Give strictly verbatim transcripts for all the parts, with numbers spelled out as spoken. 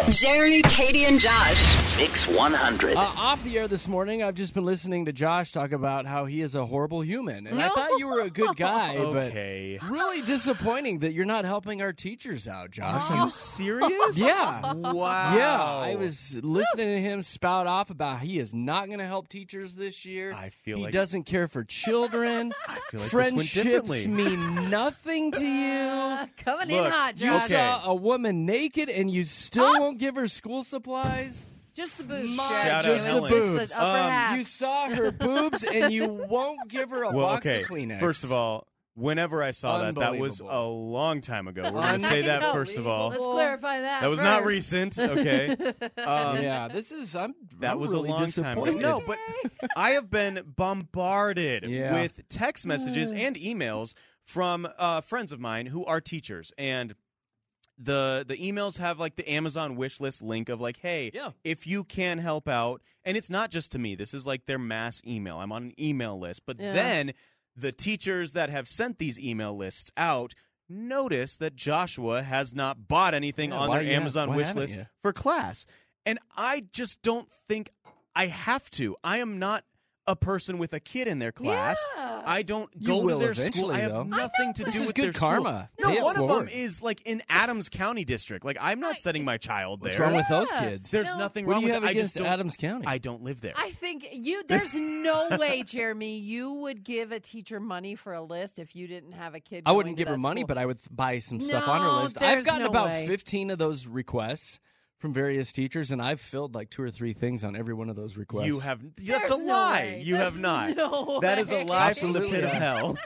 Jeremy, Katie, and Josh. Mix one hundred. Uh, off the air this morning, I've just been listening to Josh talk about how he is a horrible human. And I thought you were a good guy, Okay. but really disappointing that you're not helping our teachers out, Josh. Are you serious? Yeah. Wow. Yeah, I was listening to him spout off about how he is not going to help teachers this year. I feel he like doesn't care for children. I feel like this went Friendships differently. mean nothing to you. Coming Look, in hot, You Josh. Okay. saw a woman naked and you still won't give her school supplies. Just the boobs. Shout It was out Helen. just boobs. the upper Um, half. You saw her boobs and you won't give her a Well, box okay. of Kleenex. First of all, whenever I saw that, that was a Unbelievable. long time ago. We're going to say that first of all. Let's clarify that. That was first. not recent, okay? Um, yeah, this is I'm That I'm was really a long time ago. disappointed. No, but I have been bombarded Yeah. with text messages and emails from uh, friends of mine who are teachers, and the the emails have like the Amazon wish list link of like, hey, Yeah. if you can help out, and it's not just to me. This is like their mass email. I'm on an email list, but Yeah. then the teachers that have sent these email lists out notice that Joshua has not bought anything Yeah, on why their you- Amazon why wish haven't list you? for class. And I just don't think I have to. I am not a person with a kid in their class. Yeah. I don't You go to will their school. eventually, I have though. nothing to This do is with good their school. karma. No, Pay it one of them forward. is like in Adams County District. Like I'm not sending my child What's there. wrong with those Yeah. kids? There's No. nothing what wrong do you with have it. I against just don't, Adams County? I don't live there. I think you. There's no way, Jeremy, you would give a teacher money for a list if you didn't have a kid. I going wouldn't to give her that money, school. but I would buy some stuff on her No, list. I've there's gotten no about way. fifteen of those requests from various teachers, and I've filled like two or three things on every one of those requests. You have. That's There's a no lie. way. You There's have not. no That is a way. lie from the Absolutely pit of not. hell.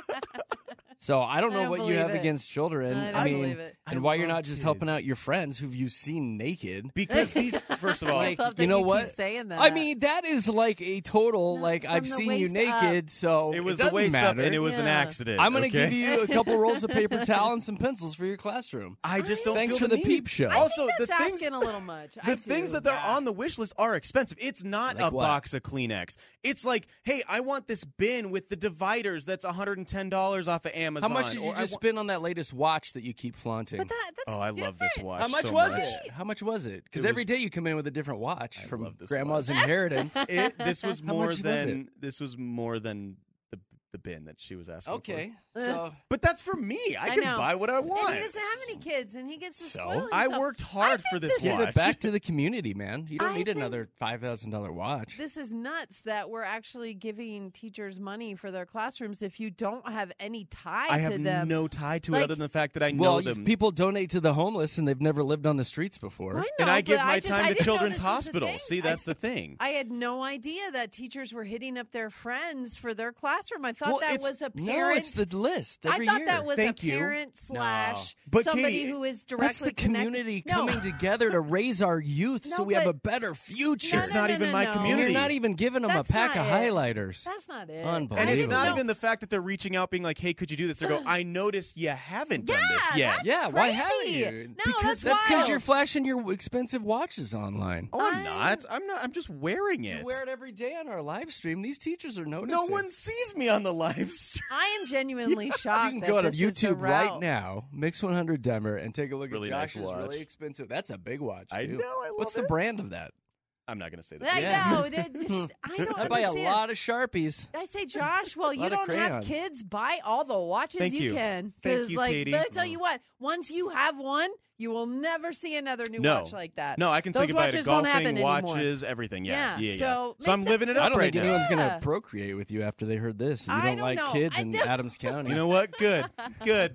So I don't I know don't what you believe have it. against children. I don't mean, believe it. and I why you're love not just helping kids. out your friends who you've seen naked. Because these, first of all, Like, I love that you know keep what? saying that. I mean, that is like a total No, like from I've the seen you waist naked, so it was it the waist matter. up, and it was an Yeah. accident. I'm going to okay? give you a couple rolls of paper towel and some pencils for your classroom. I just don't Thanks feel for the need. peep show. I Also, think the that's things asking a little much. the I things do. that they're Yeah. on the wish list are expensive. It's not Like a what? box of Kleenex. It's like, hey, I want this bin with the dividers that's one hundred ten dollars off of How Amazon. much did you Or I just wa- spend on that latest watch that you keep flaunting? But that, that's Oh, I love this different. watch. How much so was much. it? How much was it? Because It every was- day you come in with a different watch I from love this grandma's watch. inheritance. It, this was How more much was than this was more than the the bin that she was asking Okay, for. so But that's for me. I, I can know. buy what I want. And he doesn't have any kids, and he gets to So? spoil I himself. worked I hard think for this this give watch. it back to the community, man. You don't I need think- another five thousand dollar watch. This is nuts that we're actually giving teachers money for their classrooms if you don't have any tie I to have them. no tie to Like- it other than the fact that I know well, these them. people donate to the homeless and they've never lived on the streets before. I know, and I but give my just- I time to didn't know Children's this was a Hospital. thing. See, that's I, the thing. I had no idea that teachers were hitting up their friends for their classroom. I thought Well, that it's- was a No, parent. it's the list I every thought year. that was Thank a you. parent slash But somebody Katie, who is directly That's the connected- community No. coming together to raise our youth so No, we have a but- better future. No, It's no, not no, even no, my no. And community. you're not even giving them That's a pack not of it. highlighters. That's not it. Unbelievable. And it's not No. even the fact that they're reaching out, being like, "Hey, could you do this?" They go, "I noticed you haven't done Yeah, this yet." that's Yeah, why haven't crazy. you? No, because that's that's because wild. you're flashing your expensive watches online. Oh, I'm I- not. I'm not. I'm just wearing it. You wear it every day on our live stream. These teachers are noticing. No one sees me on the live stream. I am genuinely shocked. You can that go to this is the YouTube right route. now, Mix one hundred Denver, and take a look Really at nice Josh's watch. really expensive. That's a big watch. I too. know, I love What's the it. brand of that? I'm not going to say that. I Yeah. know. they're Just, I don't I buy a understand. lot of Sharpies. I say, Josh, well, you lot of don't have crayons. kids. Buy all the watches Thank you, you. can. Thank 'Cause, you, like, Katie. But I tell you what, once you have one, you will never see another new No. watch like that. No, I can say Those goodbye to watches won't happen golfing, anymore. watches, everything. Yeah, Yeah, yeah, yeah. so So I'm make living it the- up I don't right think now. anyone's going Yeah. to procreate with you after they heard this. You I don't don't like know. kids I in know. Adams County. You know what? Good, good.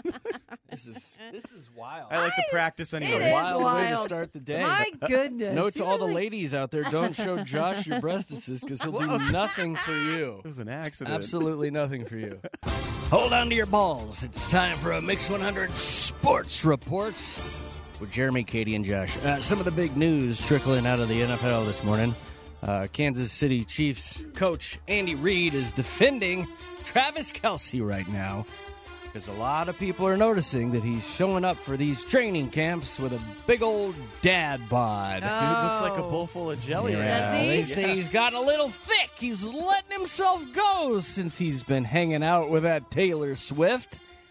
this is this is wild. I like to practice It anyway. is wild, way to wild. start the day. My goodness. Note to You all the really- ladies out there: don't show Josh your breastises because he'll do nothing for you. It was an accident. Absolutely nothing for you. Hold on to your balls. It's time for a Mix one hundred Sports Report with Jeremy, Katie, and Josh. Uh, some of the big news trickling out of the N F L this morning. Uh, Kansas City Chiefs coach Andy Reid is defending Travis Kelce right now because a lot of people are noticing that he's showing up for these training camps with a big old dad bod. Oh. Dude looks like a bowl full of jelly right Yeah, Does he? they say he's got a little thick. He's letting himself go since he's been hanging out with that Taylor Swift.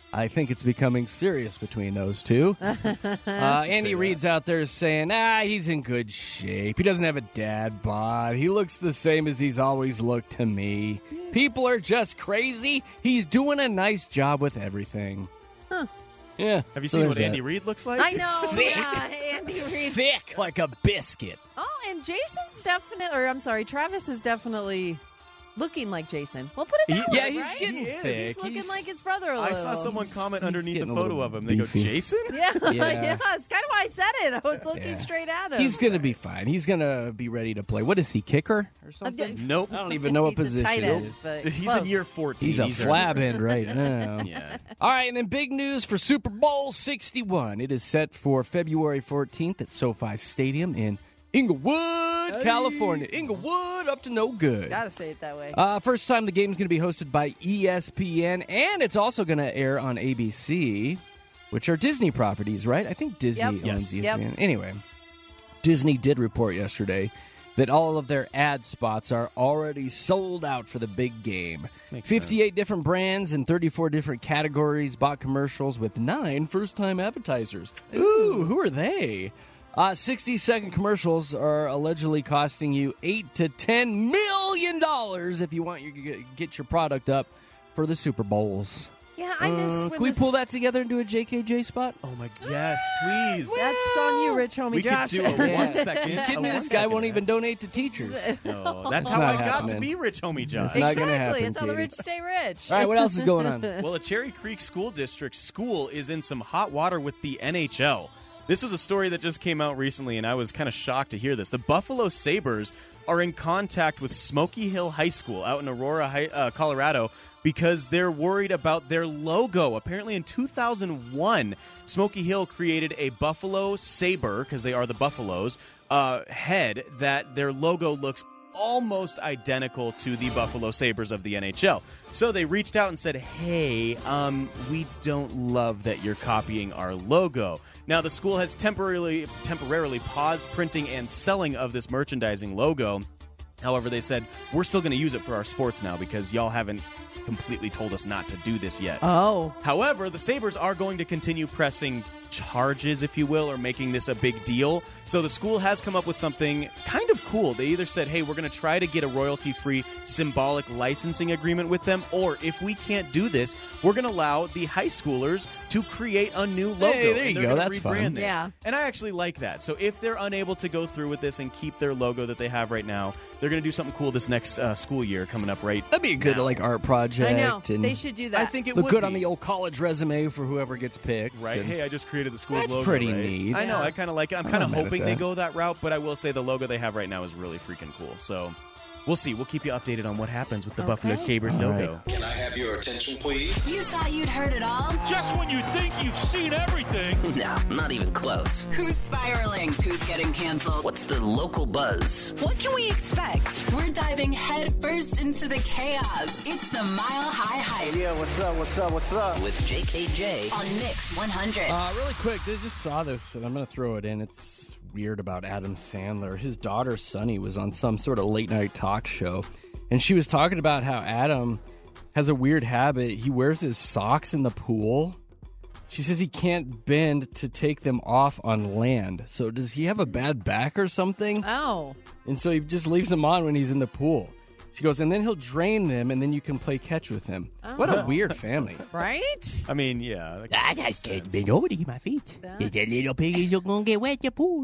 I think it's becoming serious between those two. uh, Andy Reid's out there saying, ah, he's in good shape. He doesn't have a dad bod. He looks the same as he's always looked to me. People are just crazy. He's doing a nice job with everything. Huh. Yeah. Have you so seen what there's Andy that. Reid looks like? I know. Thick. Yeah, Andy Reid. Thick like a biscuit. Oh, and Jason's definitely, or I'm sorry, Travis is definitely looking like Jason. We'll put it that He- way, Yeah, he's right? getting He is. thick. He's looking He's- like his brother a I little. saw someone comment he's underneath the getting a photo little of him. They go, beefy. Jason? Yeah, Yeah. yeah, it's kind of why I said it. I was looking Yeah. straight at him. He's going to be fine. He's going to be ready to play. What is he, kicker or something? Nope. I don't even know what He's a position tight it end, is. but He's close. in year fourteen. He's a He's flab early. end right now. Yeah. All right, and then big news for Super Bowl sixty-one. It is set for February fourteenth at SoFi Stadium in Inglewood, California. Inglewood, up to no good. Gotta say it that way. Uh, first time the game's going to be hosted by E S P N, and it's also going to air on A B C, which are Disney properties, right? I think Disney Yep. owns Yes. E S P N. Yep. Anyway, Disney did report yesterday that all of their ad spots are already sold out for the big game. Makes fifty-eight different brands and thirty-four different categories bought commercials with nine first-time advertisers. Ooh, who are they? Uh, sixty-second commercials are allegedly costing you eight to ten million dollars if you want to get your product up for the Super Bowls. yeah, I miss Uh, when can we this- pull that together and do a J K J spot? Oh, my Yes, please. That's on you, Rich Homie We could Josh. do a Yeah. one second. You a kidding me? one This guy second won't ad. even donate to teachers. No, that's It's how not I got to happening. be Rich Homie Josh. It's not gonna Exactly. happen, It's how the Katie. rich stay rich. All right, what else is going on? Well, a Cherry Creek School District school is in some hot water with the N H L. This was a story that just came out recently, and I was kind of shocked to hear this. The Buffalo Sabres are in contact with Smoky Hill High School out in Aurora, Hi- uh, Colorado, because they're worried about their logo. Apparently, in two thousand one, Smoky Hill created a Buffalo Sabre, because they are the Buffaloes, uh, head that their logo looks almost identical to the Buffalo Sabres of the N H L. So they reached out and said, hey, um, we don't love that you're copying our logo. Now, the school has temporarily temporarily paused printing and selling of this merchandising logo. However, they said, we're still going to use it for our sports now because y'all haven't completely told us not to do this yet. Oh. However, the Sabres are going to continue pressing charges, if you will, or making this a big deal. So the school has come up with something kind of cool. They either said, hey, we're going to try to get a royalty-free symbolic licensing agreement with them, or if we can't do this, we're going to allow the high schoolers to create a new logo. Hey, there you and they're go. gonna That's rebrand fun. this. Yeah. And I actually like that. So if they're unable to go through with this and keep their logo that they have right now, they're going to do something cool this next uh, school year coming up right That'd be a good now. like art project. I know. And They should do that. I think it look would good be. on the old college resume for whoever gets picked. Right? And- Hey, I just created the school's That's logo. pretty right? neat. I know. Yeah. I kind of like it. I'm I'm kind of not mad at hoping they that. go that route, but I will say the logo they have right now is really freaking cool. So we'll see. We'll keep you updated on what happens with the Okay. Buffalo Sabres All logo. Can I have your attention, please? You thought you'd heard it all? Just when you think you've seen everything. No, not even close. Who's spiraling? Who's getting canceled? What's the local buzz? What can we expect? We're diving headfirst into the chaos. It's the Mile High Hype Yeah, what's up, what's up, what's up? With J K J. on Mix one hundred. Uh, really quick, I just saw this, and I'm going to throw it in. It's weird about Adam Sandler. His daughter, Sunny, was on some sort of late-night talk show, and she was talking about how Adam has a weird habit. He wears his socks in the pool. She says he can't bend to take them off on land. So does he have a bad back or something? Oh. And so he just leaves them on when he's in the pool. She goes, and then he'll drain them, and then you can play catch with him. What a weird family. Right? I mean, yeah. that I makes just can't sense. bend over to get my feet. That- The little piggies are going to get wet, the pools.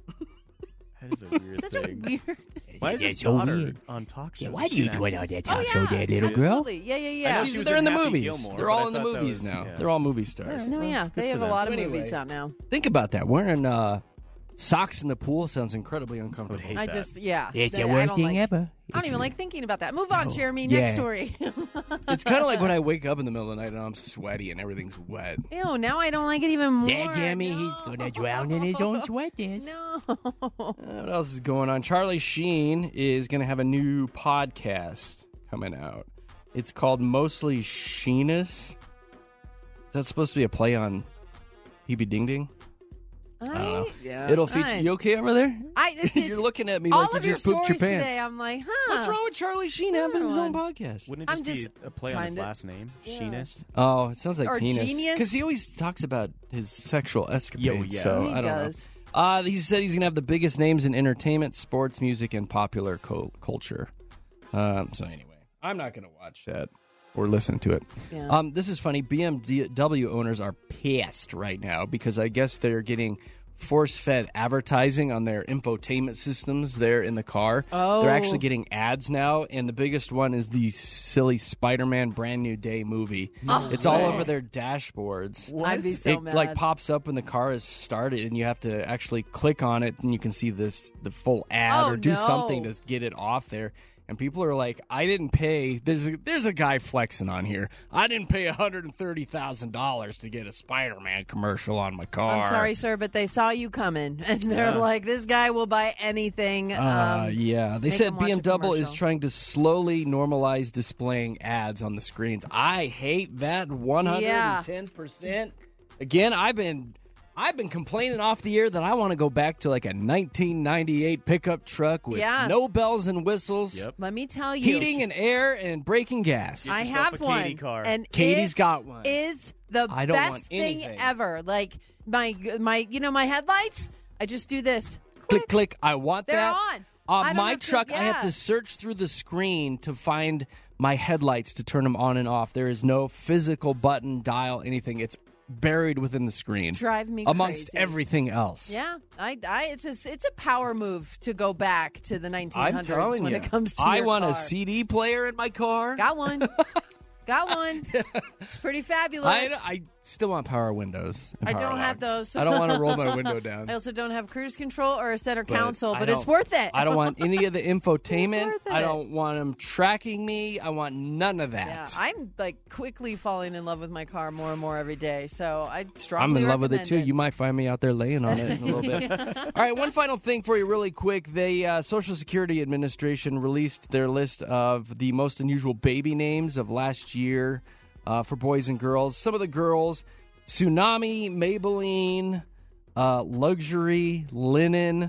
That is a weird Such a thing. weird. Why is his That's so daughter weird. on talk shows? Yeah, why do you She's do it an on actress. that talk Oh, yeah. show there, little girl? Absolutely. Yeah, yeah, I yeah. know She's- she was they're in in the Happy movies. Gilmore, They're but all I in the thought that movies was- now. yeah. They're all movie stars. No, yeah. They have for a them. lot of But movies anyway, out now. Think about that. Wearing uh, socks in the pool sounds incredibly uncomfortable. hate I that. just, yeah. It's They- the I worst don't thing like- ever. I don't It's even weird. like thinking about that. Move on, No. Jeremy. Yeah. Next story. It's kind of like when I wake up in the middle of the night and I'm sweaty and everything's wet. Ew, now I don't like it even more. Yeah, Jeremy, no. he's going to drown in his own sweat. Yes. No. Uh, what else is going on? Charlie Sheen is going to have a new podcast coming out. It's called Mostly Sheenus. Is that supposed to be a play on P B Ding Ding? I don't know. Yeah. It'll feature. I, You okay over there? I I, it, You're looking at me all like you of your just pooped your stories pants. today, I'm like, huh. What's wrong with Charlie Sheen having his own podcast? Wouldn't it I'm just, just be a play on his kinda- last name? Yeah. Sheenus? Oh, it sounds like Or penis. genius? Because he always talks about his sexual escapades. yeah. So He I don't does. know. Uh, he said he's going to have the biggest names in entertainment, sports, music, and popular co- culture. Um, so anyway, I'm not going to watch that or listen to it. Yeah. Um, this is funny. B M W owners are pissed right now because I guess they're getting force-fed advertising on their infotainment systems there in the car. Oh. They're actually getting ads now, and the biggest one is the silly Spider-Man Brand New Day movie. Oh. It's all over their dashboards. I'd be so it mad. like pops up when the car is started, and you have to actually click on it, and you can see this the full ad Oh, or do no. something to get it off there. And people are like, I didn't pay. There's a, there's a guy flexing on here. I didn't pay one hundred thirty thousand dollars to get a Spider-Man commercial on my car. I'm sorry, sir, but they saw you coming, and they're Yeah. like, "This guy will buy anything." Uh, um, yeah, they make said him watch B a M W is commercial. trying to slowly normalize displaying ads on the screens. I hate that one hundred ten percent. Again, I've been I've been complaining off the air that I want to go back to like a nineteen ninety-eight pickup truck with Yeah. no bells and whistles, Yep. Let me tell you, heating and air, and braking gas. I yourself have a one, Katie car. and Katie's it got one. Is the I don't best want thing anything. ever. Like my my, you know, my headlights. I just do this. Click, click. I want They're that. on. I On don't my have to- truck, I have yeah. to search through the screen to find my headlights to turn them on and off. There is no physical button, dial, anything. It's buried within the screen. Drive me amongst crazy. everything else. Yeah, I, I, it's a, it's a power move to go back to the nineteen I'm hundreds telling when you. it comes to I your want car. a C D player in my car. Got one. Got one. It's pretty fabulous. I, I still want power windows. and I power don't have locks. those. I don't want to roll my window down. I also don't have cruise control or a center But console, I but it's don't- worth it. I don't want any of the infotainment. worth I it. don't want them tracking me. I want none of that. Yeah, I'm like quickly falling in love with my car more and more every day. So I I'm strongly in love with it recommend too. You might find me out there laying on it in a little bit. All right, one final thing for you, really quick. The uh, Social Security Administration released their list of the most unusual baby names of last year uh, for boys and girls. Some of the girls: Tsunami, Maybelline, uh, Luxury, Linen,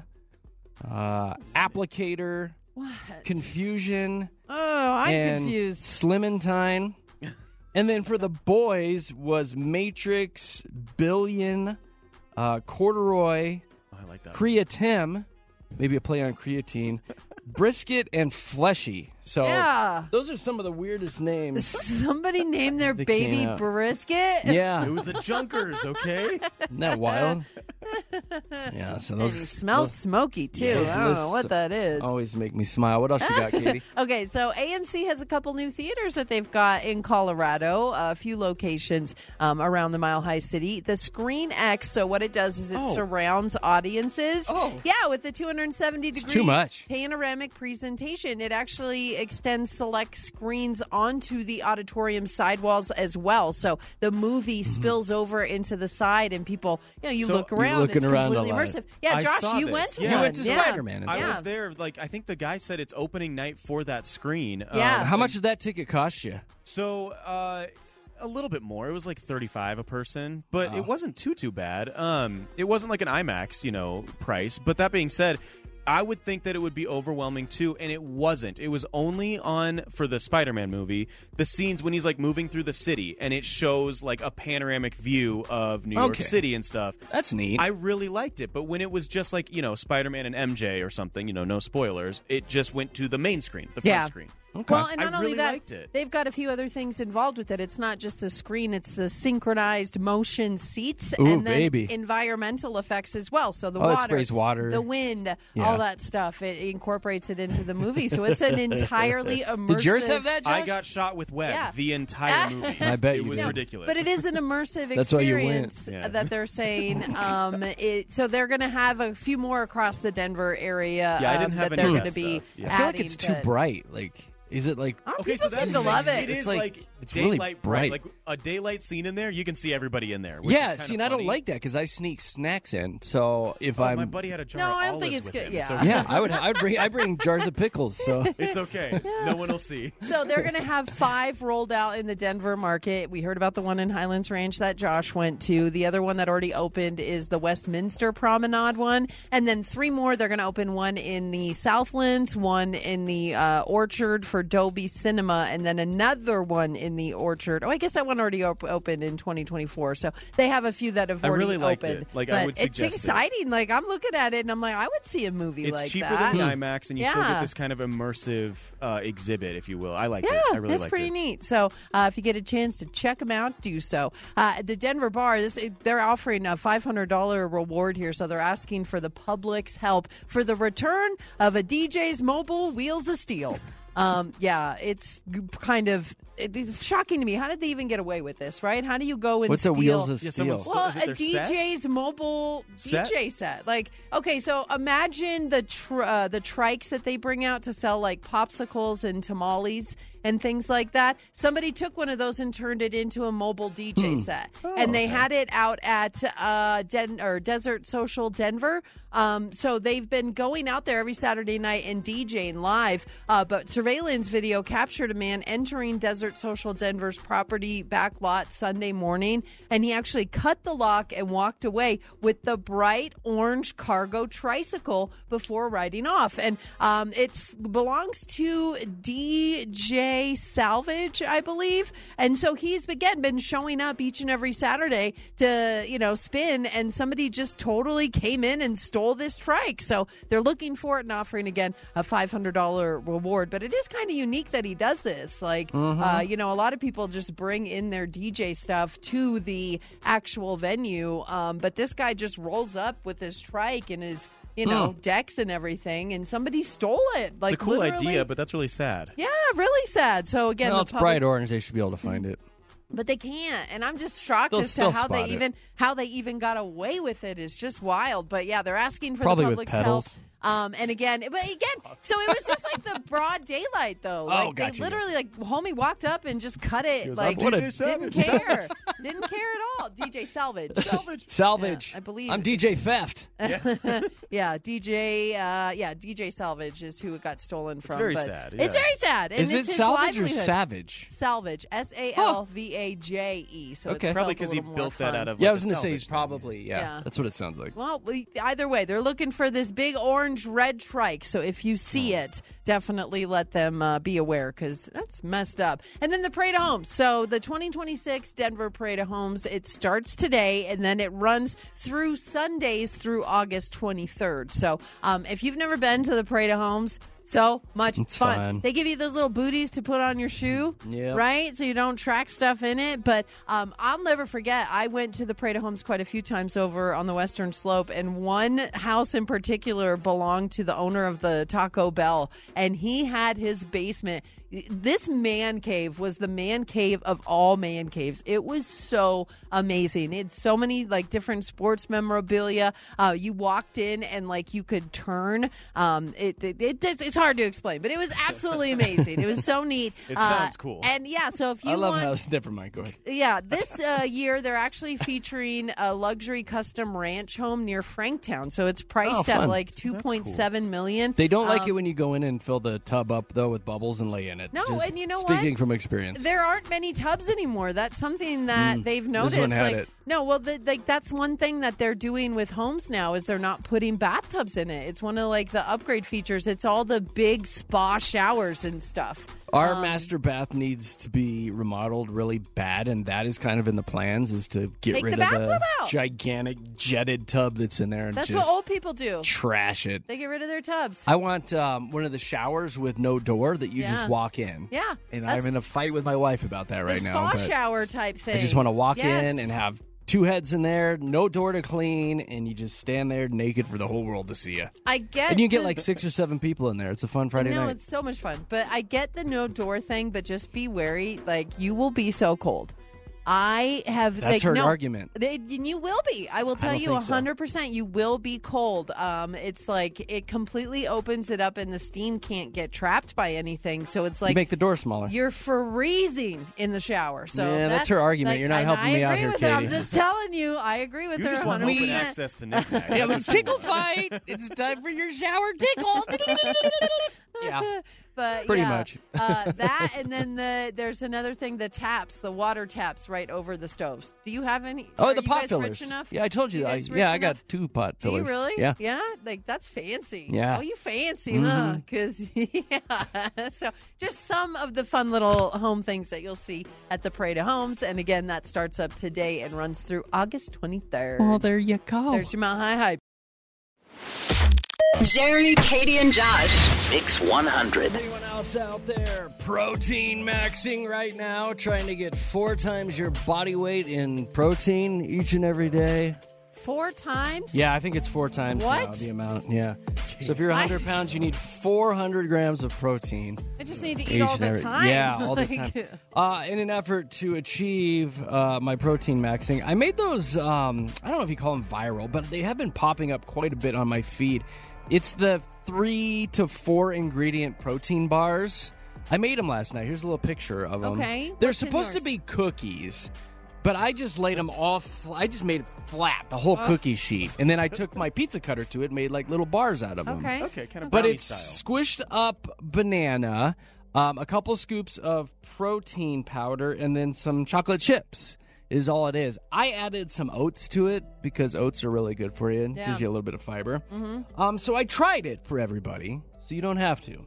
uh, Applicator, What? Confusion, Oh, I'm and confused. Slimentine. And then for the boys was Matrix, Billion, uh, Corduroy, Oh, I like that. Creatine, maybe a play on creatine, Brisket, and Fleshy. So Yeah. those are some of the weirdest names. Somebody named their They baby came out. Brisket. Yeah, It was the Junkers, okay? isn't that wild? Yeah, so And those he smells those smoky too. those I don't know lists what that is. always make me smile. What else you got, Katie? Okay, so A M C has a couple new theaters that they've got in Colorado, a few locations um, around the Mile High City. The Screen X, so what it does is it Oh. surrounds audiences. Oh. Yeah, with the two hundred seventy degree too much. panoramic presentation. It actually extends select screens onto the auditorium sidewalls as well. So the movie spills over into the side, and people, you know, you So- look You're around. looking it's around a completely lot. immersive. Yeah, I Josh, saw you this. went to Yeah. You one. went to yeah. Spider-Man and I stuff. was there. Like I think the guy said it's opening night for that screen. Yeah. Um, How much did that ticket cost you? So uh, a little bit more. It was like thirty-five a person, but it wasn't too too bad. Um, it wasn't like an IMAX, you know, price. But that being said, I would think that it would be overwhelming too, and it wasn't. It was only on for the Spider-Man movie the scenes when he's like moving through the city, and it shows like a panoramic view of New York Okay. City and stuff. That's neat. I really liked it, but when it was just like, you know, Spider-Man and M J or something, you know, no spoilers, it just went to the main screen, the front Yeah. screen. Okay. Well, and I not only really that, liked it. they've got a few other things involved with it. It's not just the screen; it's the synchronized motion seats, Ooh, and then baby. environmental effects as well. So the Oh, it water, sprays water. the wind, Yeah. all that stuff. It incorporates it into the movie, so it's an entirely immersive. Did yours have that, Josh? I got shot with web Yeah. the entire movie. I bet it you was did. ridiculous. But it is an immersive That's why you went. experience Yeah. that they're saying. Um, it, so they're going to have a few more across the Denver area. Yeah, I um, didn't have that any they're of going that to be. stuff. Yeah. I feel like adding, it's too but- bright. Like Is it like... Oh, Okay, people so that's seem to love it. It It's is like- like, it's really daylight bright. Like a daylight scene in there, you can see everybody in there. Which Yeah, is see, kinda and I don't funny. like that because I sneak snacks in. So if Oh, I'm... my buddy had a jar No, of I don't olives think it's with good. him. Yeah. It's okay. Yeah, I would I would bring I bring jars of pickles. So It's okay. No one will see. So they're going to have five rolled out in the Denver market. We heard about the one in Highlands Ranch that Josh went to. The other one that already opened is the Westminster Promenade one. And then three more. They're going to open one in the Southlands, one in the uh, Orchard for Dolby Cinema, and then another one in the Orchard. Oh, I guess that one already op- opened in twenty twenty-four. So they have a few that have I already really liked opened. it. Like, but I would it's suggest it. exciting. Like, I'm looking at it and I'm like, I would see a movie It's like cheaper that. than the IMAX, and you still Yeah. get this kind of immersive uh, exhibit, if you will. I liked Yeah, it. I really that's liked pretty it. neat. So uh, if you get a chance to check them out, do so. Uh, at the Denver bar, this, they're offering a five hundred dollars reward here, so they're asking for the public's help for the return of a D J's mobile Wheels of Steel. Um, yeah, it's g- kind of it's shocking to me. How did they even get away with this, right? How do you go and what's steal... a Wheels of Yeah, Steel? someone stole- Well, Is it a their D J's set? mobile Set? D J set. Like, okay, so imagine the tr- uh, the trikes that they bring out to sell like popsicles and tamales and things like that. Somebody took one of those and turned it into a mobile D J set, and they had it out at uh, Den- or Desert Social Denver. Um, so they've been going out there every Saturday night and DJing live. Uh, but surveillance video captured a man entering Desert Social Denver's property back lot Sunday morning, and he actually cut the lock and walked away with the bright orange cargo tricycle before riding off. And um, it belongs to D J Salvage, I believe. And so he's again been showing up each and every Saturday to, you know, spin, and somebody just totally came in and stole this trike. So they're looking for it and offering again a five hundred dollars reward. But it is kind of unique that he does this. Like, Mm-hmm. uh, you know, a lot of people just bring in their D J stuff to the actual venue. Um, but this guy just rolls up with his trike and his, you know, Hmm. decks and everything, and somebody stole it. Like, It's a cool literally. idea, but that's really sad. Yeah, really sad. So again, Well, the it's public, bright orange. They should be able to find it. but they can't, and I'm just shocked They'll as to still how they spot it. even how they even got away with it. It's just wild. But yeah, they're asking for Probably the with public's help. pedals. Um, and again, but again, so it was just like the broad daylight, though. Oh, Like gotcha. they literally, like, homie walked up and just cut it. was Like, like, What a- D J didn't Savage. care, didn't care at all. D J Salvage. Salvage. Salvage. Yeah, I believe I'm it's- D J Theft. Yeah, D J. Uh, yeah, D J Salvage is who it got stolen from. very but sad, It's yeah. very sad. And Is it it's his salvage or livelihood. savage? Salvage, S A L V A J E. So Okay. it's Probably because because he built that out of. Yeah, like, I was a going to say salvage he's thing. probably, yeah, Yeah. That's what it sounds like. Well, we, either way, they're looking for this big orange red trike. So if you see it, definitely let them uh, be aware, because that's messed up. And then the Parade of Homes. So the twenty twenty-six Denver Parade of Homes, it starts today and then it runs through Sundays through August twenty-third. So um, if you've never been to the Parade of Homes, so much It's fun. fun. They give you those little booties to put on your shoe, Yep. right? So you don't track stuff in it. But um, I'll never forget, I went to the Parade of Homes quite a few times over on the Western Slope, and one house in particular belonged to the owner of the Taco Bell, and he had his basement. This man cave was the man cave of all man caves. It was so amazing. It had so many like different sports memorabilia. Uh, you walked in and like you could turn. Um, it, it, it it's hard to explain, but it was absolutely amazing. It was so neat. It Uh, sounds cool. And yeah, so if you I love want, how. Never mind. Go ahead. yeah, this uh, year they're actually featuring a luxury custom ranch home near Franktown. So it's priced Oh, at fun. like two point seven million. They don't like Um, it when you go in and fill the tub up though with bubbles and lay in it. No, Just and you know what? speaking from experience. There aren't many tubs anymore. That's something that they've noticed. one had like, it. No, well, the, like that's one thing that they're doing with homes now is they're not putting bathtubs in it. It's one of like the upgrade features. It's all the big spa showers and stuff. Our Um, master bath needs to be remodeled really bad, and that is kind of in the plans is to get Take rid the of the bathtub out. gigantic jetted tub that's in there and That's just what old people do. trash it. They get rid of their tubs. I want um, one of the showers with no door that you Yeah. just walk in. Yeah, And that's- I'm in a fight with my wife about that right the now. spa but shower type thing. I just want to walk Yes. in and have two heads in there, no door to clean, and you just stand there naked for the whole world to see you. I get And you get the- like six or seven people in there. It's a fun Friday no, night. it's so much fun. But I get the no door thing, but just be wary. Like, you will be so cold. I have. That's like, her no, argument. They, you will be. I will tell don't you think so. one hundred percent. You will be cold. Um, it's like it completely opens it up, and the steam can't get trapped by anything. So it's like You make the door smaller. you're freezing in the shower. So Yeah, that's her argument. like, You're not and helping I me out agree here, with her. I'm Katie. just telling you. I agree with You her. just want one open hundred percent. access to knick-knack. Yeah, That's but what you tickle want. fight. It's time for your shower tickle. Yeah. But Pretty yeah, much. uh, that, and then the there's another thing: the taps, the water taps right over the stoves. Do you have any? Oh, are the you pot guys fillers. Rich enough? Yeah, I told you. You I, guys rich yeah, I enough? got two pot Do fillers. you really? Yeah. Yeah, like that's fancy. Yeah. Oh, you fancy, huh? Because yeah. So just some of the fun little home things that you'll see at the Parade of Homes, and again, that starts up today and runs through August twenty-third. Oh, there you go. There's your Mile High Hype. Jeremy, Katie, and Josh. Mix one hundred. Anyone else out there protein maxing right now, trying to get four times your body weight in protein each and every day? Four times? Yeah, I think it's four times now, What? the amount. Yeah. So if you're one hundred pounds, you need four hundred grams of protein. I just need to eat each all and the every- time. Yeah, all the Like- time. Uh, in an effort to achieve uh, my protein maxing, I made those, um, I don't know if you call them viral, but they have been popping up quite a bit on my feed. It's the three to four ingredient protein bars. I made them last night. Here's a little picture of them. Okay. They're What's in supposed to yours? be cookies, but I just laid them off. I just made it flat, the whole cookie sheet. And then I took my pizza cutter to it and made like little bars out of them. Okay. Okay, kind of But brownie it's style. squished up banana, um, a couple scoops of protein powder, and then some chocolate chips is all it is. I added some oats to it because oats are really good for you. It Yeah. gives you a little bit of fiber. Mm-hmm. Um, so I tried it for everybody, so you don't have to.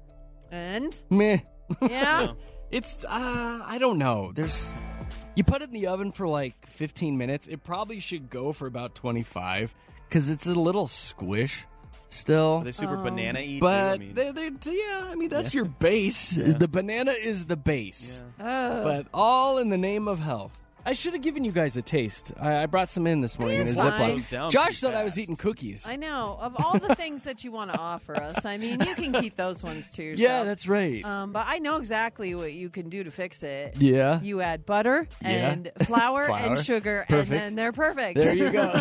And? Meh. Yeah? It's, uh, I don't know. There's, you put it in the oven for like fifteen minutes. It probably should go for about twenty-five because it's a little squish still. Are they super banana-y too? But I mean, they, they, yeah, I mean that's your base. The banana is the base, Oh. but all in the name of health. I should have given you guys a taste. I, I brought some in this morning in a it's fine. Ziploc. Goes down Josh pretty thought I was fast. eating cookies. I know. Of all the things that you want to offer us, I mean, you can keep those ones to yourself. Yeah, that's right. Um, but I know exactly what you can do to fix it. yeah. You add butter Yeah. and flour, Flour. and sugar, Perfect. and then they're perfect. There you go.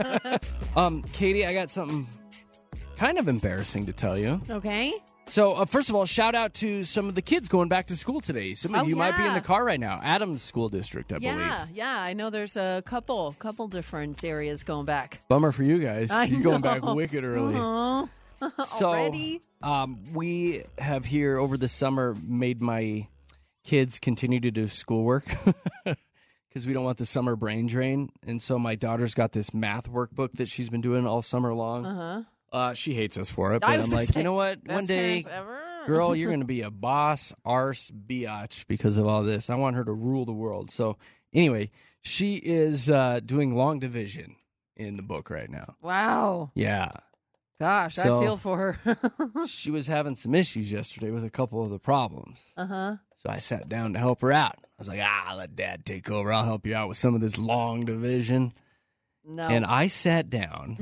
um, Katie, I got something kind of embarrassing to tell you. Okay. So, uh, first of all, shout out to some of the kids going back to school today. Some of Oh, you might be in yeah. the car right now. Adams School District, I Yeah, believe. yeah. I know there's a couple, couple different areas going back. Bummer for you guys. I You're going back know. wicked early. Oh, So, already? um, we have here over the summer made my kids continue to do schoolwork because we don't want the summer brain drain. And so my daughter's got this math workbook that she's been doing all summer long. Uh-huh. Uh, she hates us for it, but I I'm was like, gonna you know say, what? best One day, parents ever. girl, you're going to be a boss, arse, biatch because of all this. I want her to rule the world. So anyway, she is uh, doing long division in the book right now. Wow. Yeah. Gosh, So- I feel for her. She was having some issues yesterday with a couple of the problems. uh-huh. So I sat down to help her out. I was like, ah, I'll let Dad take over. I'll help you out with some of this long division. No. And I sat down,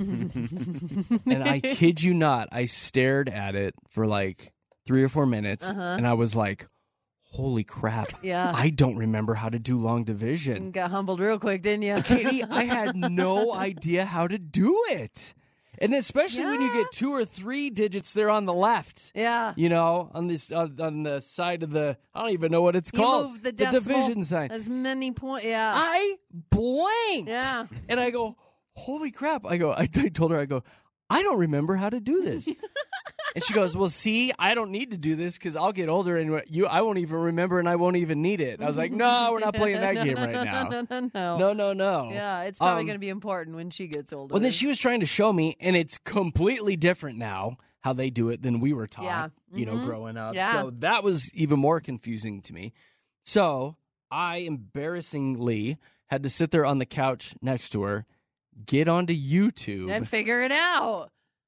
and I kid you not, I stared at it for like three or four minutes, and I was like, holy crap. Yeah. I don't remember how to do long division. Got humbled real quick, didn't you? Katie, I had no idea how to do it. And especially when you Yeah. get two or three digits there on the left. Yeah. You know, on this uh, on the side of the, I don't even know what it's You called. move the decimal division sign. as many points. Yeah. I blanked. Yeah. And I go, holy crap. I go, I, I told her, I go, I don't remember how to do this. And she goes, well, see, I don't need to do this because I'll get older and you, I won't even remember and I won't even need it. And I was like, no, we're not playing that no, game no, right no, now. No, no, no. No, no, no. Yeah, it's probably Um, going to be important when she gets older. Well, then she was trying to show me, and it's completely different now how they do it than we were taught, Yeah. you know, Mhm. growing up. Yeah. So that was even more confusing to me. So I embarrassingly had to sit there on the couch next to her, get onto YouTube, and figure it out.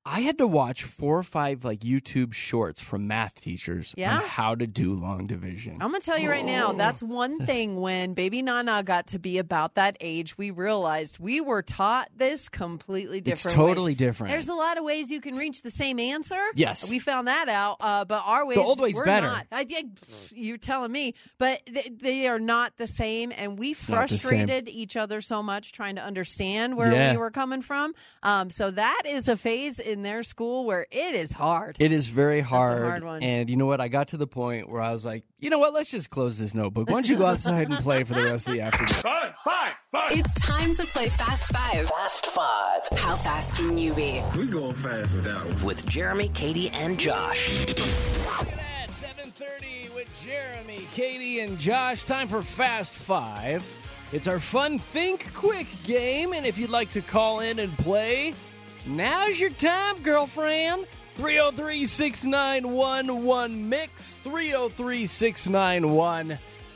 I had to watch four or five like YouTube shorts from math teachers Yeah? on how to do long division. I'm going to tell you right now, that's one thing when baby Nana got to be about that age, we realized we were taught this completely It's different totally ways. different. There's a lot of ways you can reach the same answer. Yes. We found that out, uh, but our ways, old way's we're better. not. I, I, you're telling me, but they, they are not the same, and we not the same. frustrated each other so much trying to understand where Yeah. we were coming from. Um, so that is a phase in their school where it is hard. It is very hard. hard one. And you know what? I got to the point where I was like, you know what? Let's just close this notebook. Why don't you go outside and play for the rest of the afternoon? Five, five, five. It's time to play Fast Five. Fast Five How fast can you be? We going fast with that one. with Jeremy, Katie, and Josh. Look at that, seven thirty with Jeremy, Katie, and Josh. Time for Fast Five. It's our fun Think Quick game, and if you'd like to call in and play, now's your time, girlfriend. three oh three, six nine one, one mix. three oh three, six nine one, one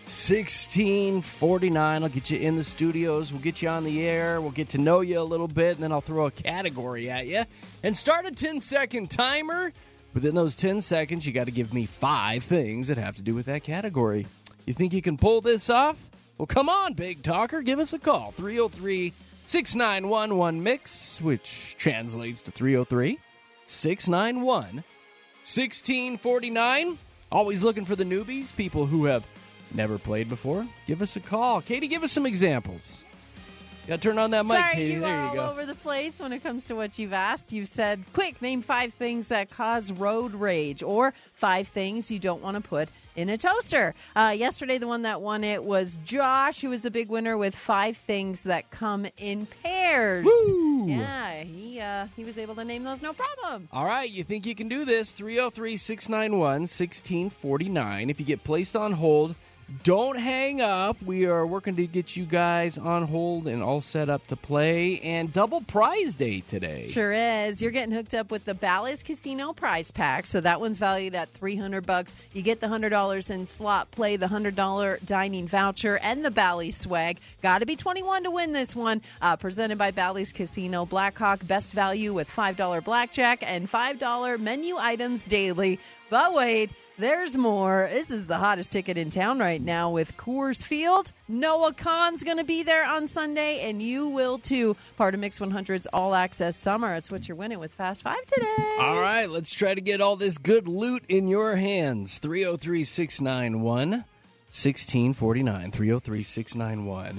sixteen forty-nine. I'll get you in the studios. We'll get you on the air. We'll get to know you a little bit, and then I'll throw a category at you and start a ten-second timer. Within those ten seconds, you got to give me five things that have to do with that category. You think you can pull this off? Well, come on, big talker. Give us a call. three oh three, six nine one, one mix, which translates to three oh three, six nine one, one six four nine. Always looking for the newbies, people who have never played before. Give us a call. Katie, give us some examples. Got to turn on that mic, Sorry, Katie. you There all you go. over the place when it comes to what you've asked. You've said, quick, name five things that cause road rage, or five things you don't want to put in a toaster. Uh, yesterday, the one that won it was Josh, who was a big winner with five things that come in pairs. Woo! Yeah, he uh, he was able to name those no problem. All right, you think you can do this? three oh three, six nine one, one six four nine. If you get placed on hold, don't hang up. We are working to get you guys on hold and all set up to play. And double prize day today. Sure is. You're getting hooked up with the Bally's Casino prize pack. So that one's valued at three hundred bucks. You get the one hundred dollars in slot play, the one hundred dollars dining voucher, and the Bally's swag. Got to be twenty-one to win this one. Uh, presented by Bally's Casino. Blackhawk, best value with five dollars blackjack and five dollars menu items daily. But wait, there's more. This is the hottest ticket in town right now with Coors Field. Noah Khan's going to be there on Sunday, and you will too. Part of Mix one hundred's All Access Summer. It's what you're winning with Fast Five today. All right, let's try to get all this good loot in your hands. three oh three, six nine one, one six four nine. three oh three, six nine one, one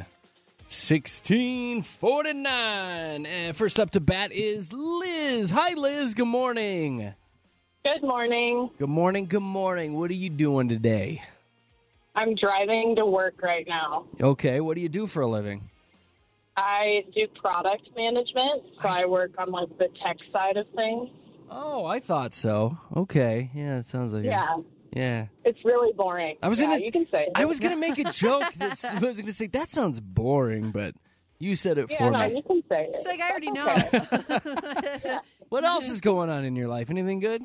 six four nine. And first up to bat is Liz. Hi, Liz. Good morning. Good morning. Good morning. Good morning. What are you doing today? I'm driving to work right now. Okay, what do you do for a living? I do product management, so I work on like the tech side of things. Oh, I thought so. Okay, yeah, it sounds like Yeah, it. Yeah. it's really boring. I was yeah, gonna. you can say it. I was gonna make a joke. That's, I was gonna say that sounds boring, but you said it yeah, for no, me. you can say it. It's like, I already That's know. okay. What else is going on in your life? Anything good?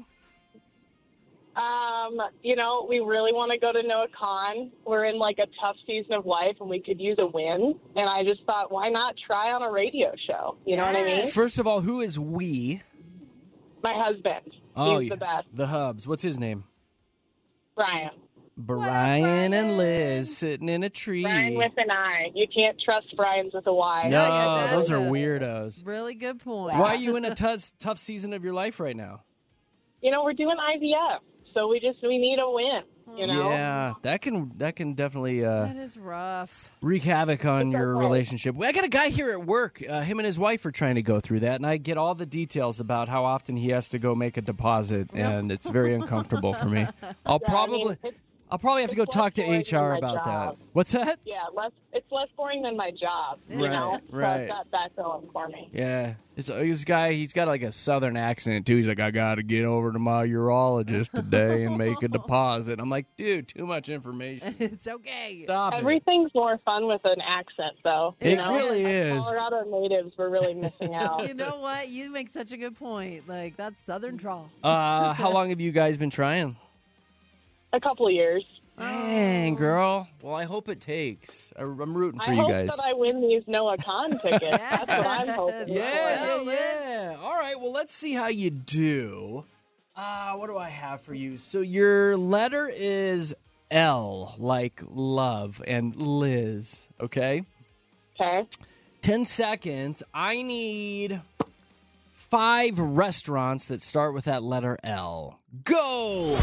Um, you know, we really want to go to Noah Khan. We're in like a tough season of life, and we could use a win. And I just thought, why not try on a radio show? You know what I mean? First of all, who is we? My husband. Oh, He's yeah. the best. The Hubs. What's his name? Brian. Brian and Liz sitting in a tree. Brian with an I. You can't trust Brian's with a Y. No, yeah, those are that's a- weirdos. Really good point. Why are you in a tough, tough season of your life right now? You know, we're doing I V F, so we just we need a win. You know? Yeah, that can that can definitely uh, That is rough. wreak havoc on It's your okay. relationship. I got a guy here at work. Uh, him and his wife are trying to go through that, and I get all the details about how often he has to go make a deposit, and it's very uncomfortable for me. I'll Yeah, I probably, mean, it's- I'll probably have to go it's talk to less boring H R than my about job. that. What's that? Yeah, less it's less boring than my job. You Right, know, right. So I've got that going for me. Yeah, this, this guy, he's got like a southern accent too. He's like, I got to get over to my urologist today and make a deposit. I'm like, dude, too much information. It's okay. Stop it. Everything's more fun with an accent, though. You It know? really is. Colorado natives were really missing out. You know what? You make such a good point. Like, that's Southern drawl. Uh, how long have you guys been trying? A couple of years. Dang, girl. Well, I hope it takes. I, I'm rooting for I you hope guys. that I win these Noah Khan tickets. That's what I'm hoping. Yeah, for. yeah, yeah. All right, well, let's see how you do. Uh, what do I have for you? So your letter is L, like love, and Liz, okay? Okay. Ten seconds. I need five restaurants that start with that letter L. Go!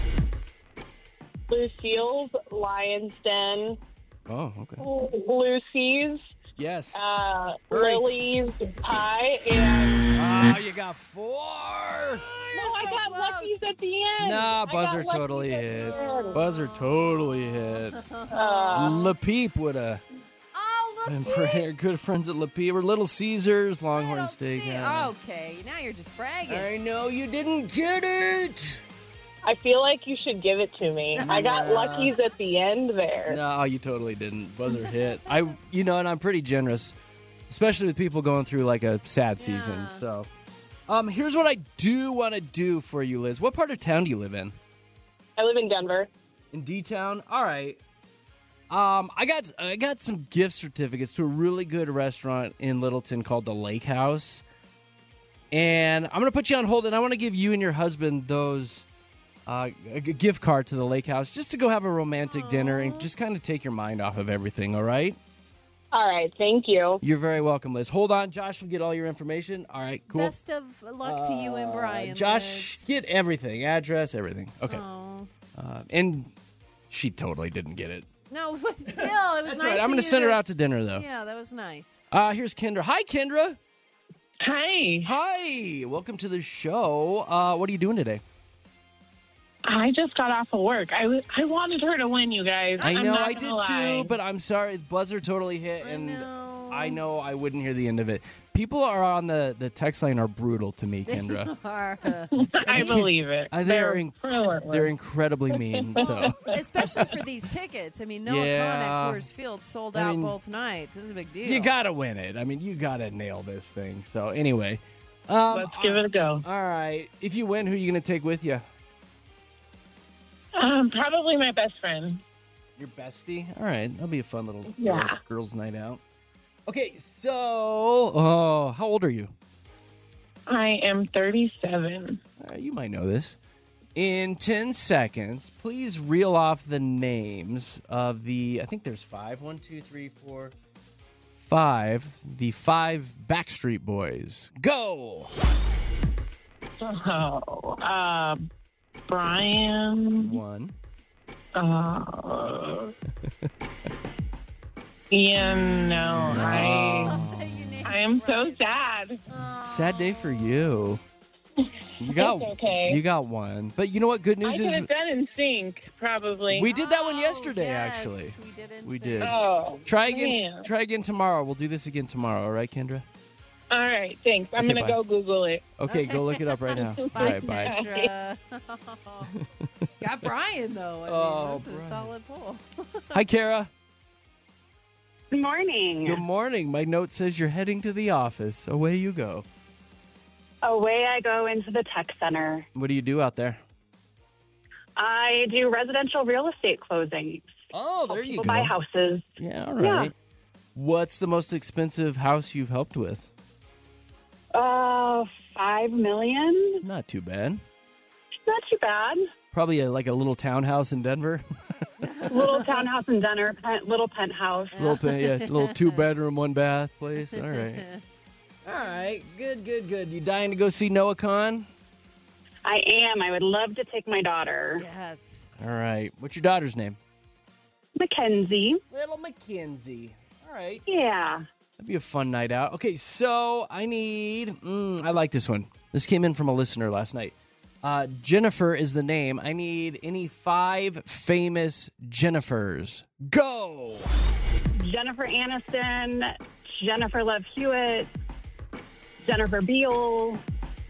Lucille's, Lion's Den, Oh, okay. Lucy's, Yes. uh, Hurry. Lily's Pie, and... Oh, you got four. No, I so got close. Lucky's at the end. Nah, I got buzzer Lucky's totally at the hit. end. Buzzer totally hit. Uh, La Peep would have Oh, been look. pretty good friends at La Peep. Or Little Caesars, Longhorn Little Steak. C- Okay, now you're just bragging. I know you didn't get it. I feel like you should give it to me. I got Nah. Lucky's at the end there. No, you totally didn't. Buzzer hit. I, you know, and I'm pretty generous, especially with people going through like a sad season. Yeah. So, um, here's what I do want to do for you, Liz. What part of town do you live in? I live in Denver. In D-Town? All right. Um, I got I got some gift certificates to a really good restaurant in Littleton called the Lake House. And I'm going to put you on hold, and I want to give you and your husband those uh, a g- gift card to the Lake House just to go have a romantic dinner and just kind of take your mind off of everything, all right? All right, thank you. You're very welcome, Liz. Hold on. Josh will get all your information. All right, cool. Best of luck to you and Brian. Uh, Josh, Liz. get everything. Address, everything. Okay. Oh. Uh, and she totally didn't get it. No, but still, it was That's nice. right. I'm going going to send her out to dinner, though. Yeah, that was nice. Uh, here's Kendra. Hi, Kendra. Hi. Hi. Welcome to the show. Uh, what are you doing today? I just got off of work. I, w- I wanted her to win, you guys. I I'm know not I gonna did lie. too, but I'm sorry. Buzzer totally hit, I and know. I know I wouldn't hear the end of it. People are on the, the text line are brutal to me, Kendra. Are, I believe it. Uh, they're They're in- brilliant. They're incredibly mean. So especially for these tickets. I mean, Noah Yeah. Khan at Coors Field sold I out mean, both nights. This is a big deal. you gotta win it. I mean, you gotta nail this thing. So anyway, um, Let's give it a go. all right. If you win, who are you gonna take with you? Um, probably my best friend. Your bestie? All right. That'll be a fun little Yeah. girls, girls' night out. Okay, so oh, how old are you? I am thirty-seven. Uh, you might know this. In ten seconds, please reel off the names of the, I think there's five. One, two, three, four, five. The five Backstreet Boys. Go! Oh, uh, Brian. One. Uh, Ian, no, I, I am so sad. Sad day for you. You got It's okay. You got one. But you know what? Good I news could is have done in sync, probably. we did that one Oh, yesterday, yes, actually. We did. in We sync. did. Oh, Try again. man. Try again tomorrow. We'll do this again tomorrow. All right, Kendra? All right, thanks. I'm Okay, going bye. to go Google it. Okay, go look it up right now. All Bye, right, bye. Kendra. Got Brian though. I Oh, mean, that's a Brian. solid pull. Hi, Kara. Good morning. Good morning. My note says you're heading to the office. Away you go. Away I go into the tech center. What do you do out there? I do residential real estate closings. Oh, there you People go. buy houses. Yeah, all right. Yeah. What's the most expensive house you've helped with? Uh, five million. Not too bad. Not too bad. Probably a, like a little townhouse in Denver. Little townhouse in Denver, pen, little penthouse. little, pa- yeah, little two bedroom, one bath place. All right. All right. Good, good, good. You dying to go see Noah Khan? I am. I would love to take my daughter, Yes. All right. What's your daughter's name? Mackenzie. Little Mackenzie. All right. Yeah. That'd be a fun night out. Okay, so I need. Mm, I like this one. This came in from a listener last night. Uh, Jennifer is the name. I need any five famous Jennifers. Go! Jennifer Aniston, Jennifer Love Hewitt, Jennifer Beal,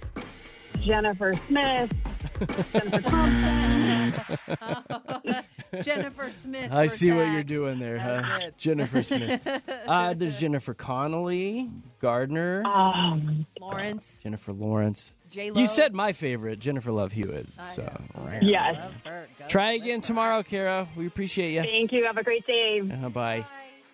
Jennifer Smith, Jennifer Thompson. Jennifer Smith. I for see what tax. you're doing there, That's huh? good. Jennifer Smith. Uh, there's Jennifer Connelly, Gardner, Um, Lawrence. Jennifer Lawrence. J-Lo. You said my favorite, Jennifer Love Hewitt. I So yes. Love her. Go try Smith. again tomorrow, Kara. We appreciate you. Thank you. Have a great day. Uh, bye.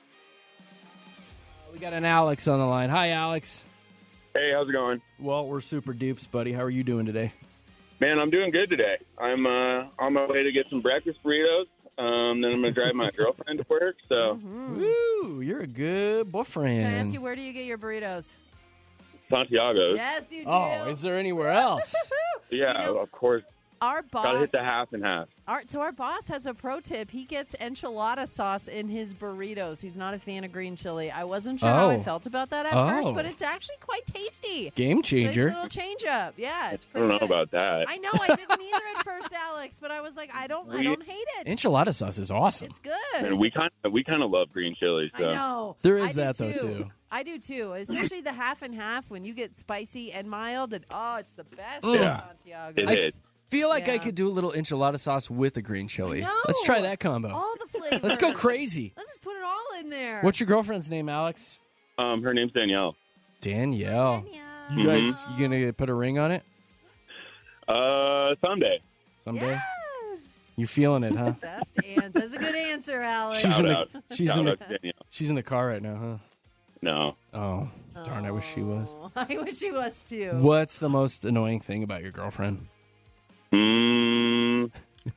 We got an Alex on the line. Hi, Alex. Hey, how's it going? Well, we're super dupes, buddy. How are you doing today? Man, I'm doing good today. I'm uh, on my way to get some breakfast burritos. Um, then I'm going to drive my girlfriend to work. So Woo, you're a good boyfriend. Can I ask you, where do you get your burritos? Santiago's. Yes, you do. Oh, is there anywhere else? Yeah, You know, of course. Our boss. Got to hit the half and half. Our, so our boss has a pro tip. He gets enchilada sauce in his burritos. He's not a fan of green chili. I wasn't sure how I Oh. felt about that at Oh. first, but it's actually quite tasty. Game changer. Nice little change up. Yeah, it's I pretty don't know good. about that. I know. I didn't either at first, Alex, but I was like, I don't, I We- don't hate it. Enchilada sauce is awesome. It's good. And we kind of we kind of love green chili. So I know. There I is do that, though, too. too. I do too, especially the half and half when you get spicy and mild. And oh, it's the best. Mm. in Yeah. Santiago. It I is. feel like I Yeah. could do a little enchilada sauce with the green chili. No. Let's try that combo. All the flavors. Let's go crazy. Let's just put it all in there. What's your girlfriend's name, Alex? Um, her name's Danielle. Danielle. Danielle. You guys, you gonna put a ring on it Uh, someday. someday? Yes. You feeling it, huh? Best answer. That's a good answer, Alex. She's Shout in the out. she's Shout in the out to Danielle. she's in the car right now, huh? No. Oh, darn! I wish she was. Oh, I wish she was too. What's the most annoying thing about your girlfriend? Mm,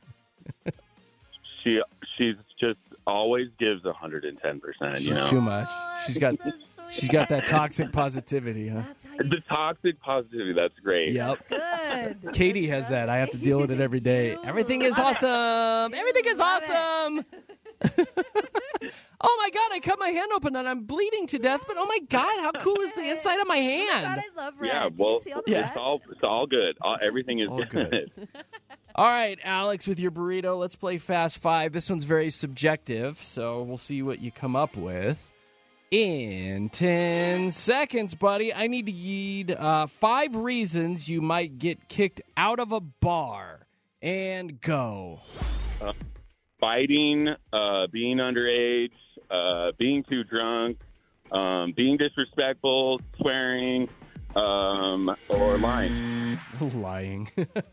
she she's just always gives one hundred ten percent. You She's know. too much. She's got That's she's got that toxic positivity, huh? That's how you The toxic positivity. That's great. Yep. good. Katie has that. I have to deal with it every day. Everything is awesome. Everything is Love it. awesome. Oh my God! I cut my hand open and I'm bleeding to death. But oh my God, how cool is the inside of my Oh my God, hand? I love red. Yeah. Do you Well, see all the yeah. it's red? all it's all good. All, everything is All good. good. All right, Alex, with your burrito, let's play Fast Five. This one's very subjective, so we'll see what you come up with in ten seconds, buddy. I need to read uh, five reasons you might get kicked out of a bar. And go. Uh, fighting, uh, being underage, uh, being too drunk, um, being disrespectful, swearing, um, or lying. Lying.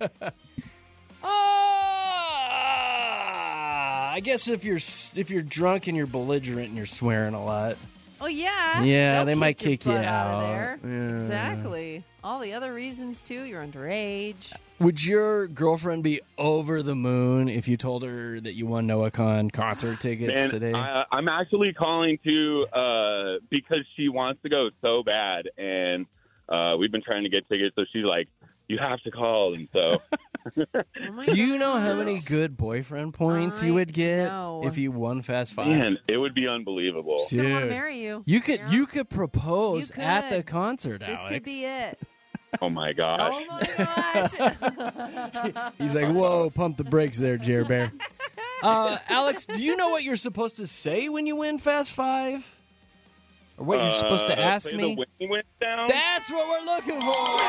Ah, I guess if you're if you're drunk and you're belligerent and you're swearing a lot. Oh yeah. Yeah, They'll they might your kick you butt out. of there. Yeah. Exactly. All the other reasons too. You're underage. Would your girlfriend be over the moon if you told her that you won NoahCon concert tickets And today? I, I'm actually calling to uh, because she wants to go so bad, and uh, we've been trying to get tickets. So she's like, "You have to call," and so. Oh my Do you know how gosh. many good boyfriend points I you would get know. if you won Fast Five? Man, it would be unbelievable. She's gonna want to Dude. marry you. You could Yeah. you could propose You at the could. concert, This Alex. could be it. Oh my gosh. Oh my gosh. He's like, whoa, pump the brakes there, Jer Bear. Uh, Alex, do you know what you're supposed to say when you win Fast Five? Or what you're supposed to Uh, ask play me? The winning went down. That's what we're looking for.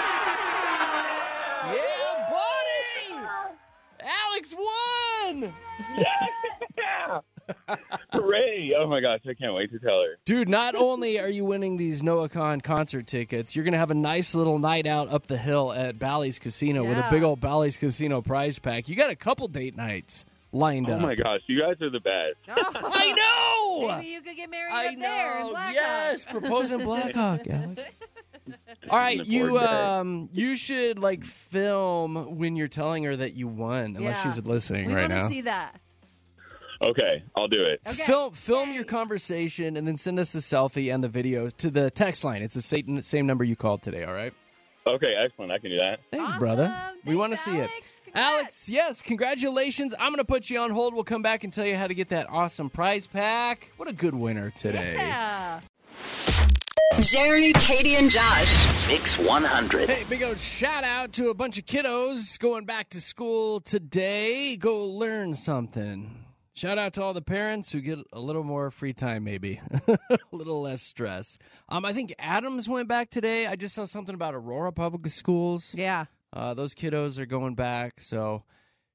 Yeah, buddy! Alex won! Yeah! Hooray! Oh my gosh, I can't wait to tell her. Dude, not only are you winning these NoahCon concert tickets, you're going to have a nice little night out up the hill at Bally's Casino with a Yeah. big old Bally's Casino prize pack. You got a couple date nights lined Oh up. my gosh, you guys are the best. Oh, I know! maybe you could get married I up there in know. Blackhawk. Yes, propose in Blackhawk, Alex. All right, Looking you forward to it. um, you should like film when you're telling her that you won, unless Yeah. she's listening We right want to now. see that. Okay, I'll do it. Okay. Film film Yay. your conversation and then send us the selfie and the video to the text line. It's the same, same number you called today. All right. Okay, excellent. I can do that. Thanks, Awesome. brother. we Thanks, want to see it. Alex. Congrats. Alex, yes, congratulations. I'm going to put you on hold. We'll come back and tell you how to get that awesome prize pack. What a good winner today. Yeah. Jeremy, Katie, and Josh. Mix one hundred. Hey, big old shout out to a bunch of kiddos going back to school today. Go learn something. Shout out to all the parents who get a little more free time, maybe. a little less stress. Um, I think Adams went back today. I just saw something about Aurora Public Schools. Yeah. Uh, those kiddos are going back, so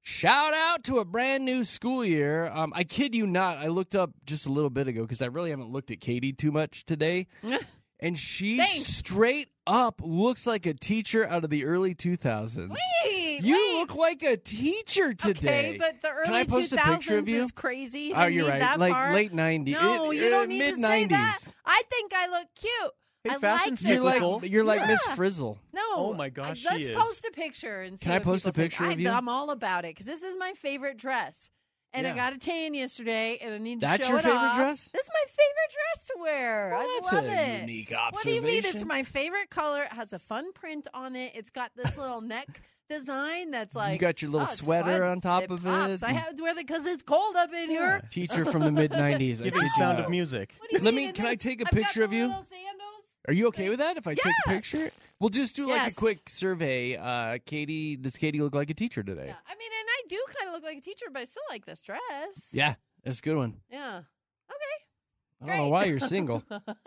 Shout out to a brand new school year. Um, I kid you not. I looked up just a little bit ago because I really haven't looked at Katie too much today. And she Thanks. straight up looks like a teacher out of the early two thousands. Wait, you wait. look like a teacher today. Okay, but the Can I early post two a picture of thousands you? is crazy. You Oh, didn't you're need right. that Like part. late nineties. No, It- you uh, don't need to say that. mid-nineties. I think I look cute. Hey, I fashion like You're it. like, you're like Yeah. Miss Frizzle. No. Oh, my gosh, I- she Let's is. post a picture and see Can I what post people a picture think. of you? I, I'm all about it because this is my favorite dress. And Yeah. I got a tan yesterday, and I need to That's show your it favorite off. dress? This is my favorite dress to wear. Well, I that's love a it. unique What do you mean? It's observation. my favorite color. It has a fun print on it. It's got this little neck design that's like You got your little oh, it's sweater fun. on top it of pops. it. I have to wear it because it's cold up in here. Teacher from the mid nineties. Giving Sound of Music. What do you Let mean? me. And Can then I take a I've got picture the of you? little sandals. Are you okay with that? If I take a Yeah. picture, we'll just do like Yes. a quick survey. Uh, Katie, does Katie look like a teacher today? Yeah. I mean, and I do kind of look like a teacher, but I still like this dress. Yeah, that's a good one. Yeah. I don't know why you're single.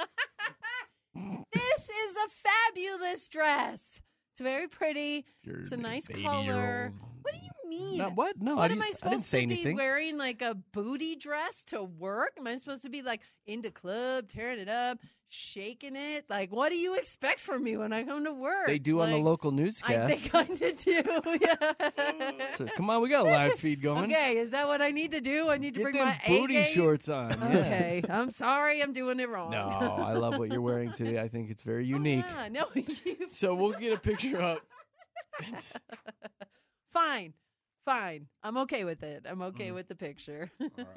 This is a fabulous dress. It's very pretty. You're It's a nice an color. eighty-year-old. What do you mean? No, what? No, what I am I didn't- I supposed didn't say to be anything. wearing like a booty dress to work? Am I supposed to be like into club, tearing it up, shaking it? Like, what do you expect from me when I come to work? They do on the Like, local I, newscast. they kind of do. Yeah. So, come on, we got a live feed going. Okay, is that what I need to do? I need to Get bring them my booty A game? shorts on. Yeah. Okay, I'm sorry, I'm doing it wrong. No, I love what you're wearing today. I think it's very unique. Yeah, no, you So we'll get a picture up. Fine. Fine. I'm okay with it. I'm okay Mm. with the picture.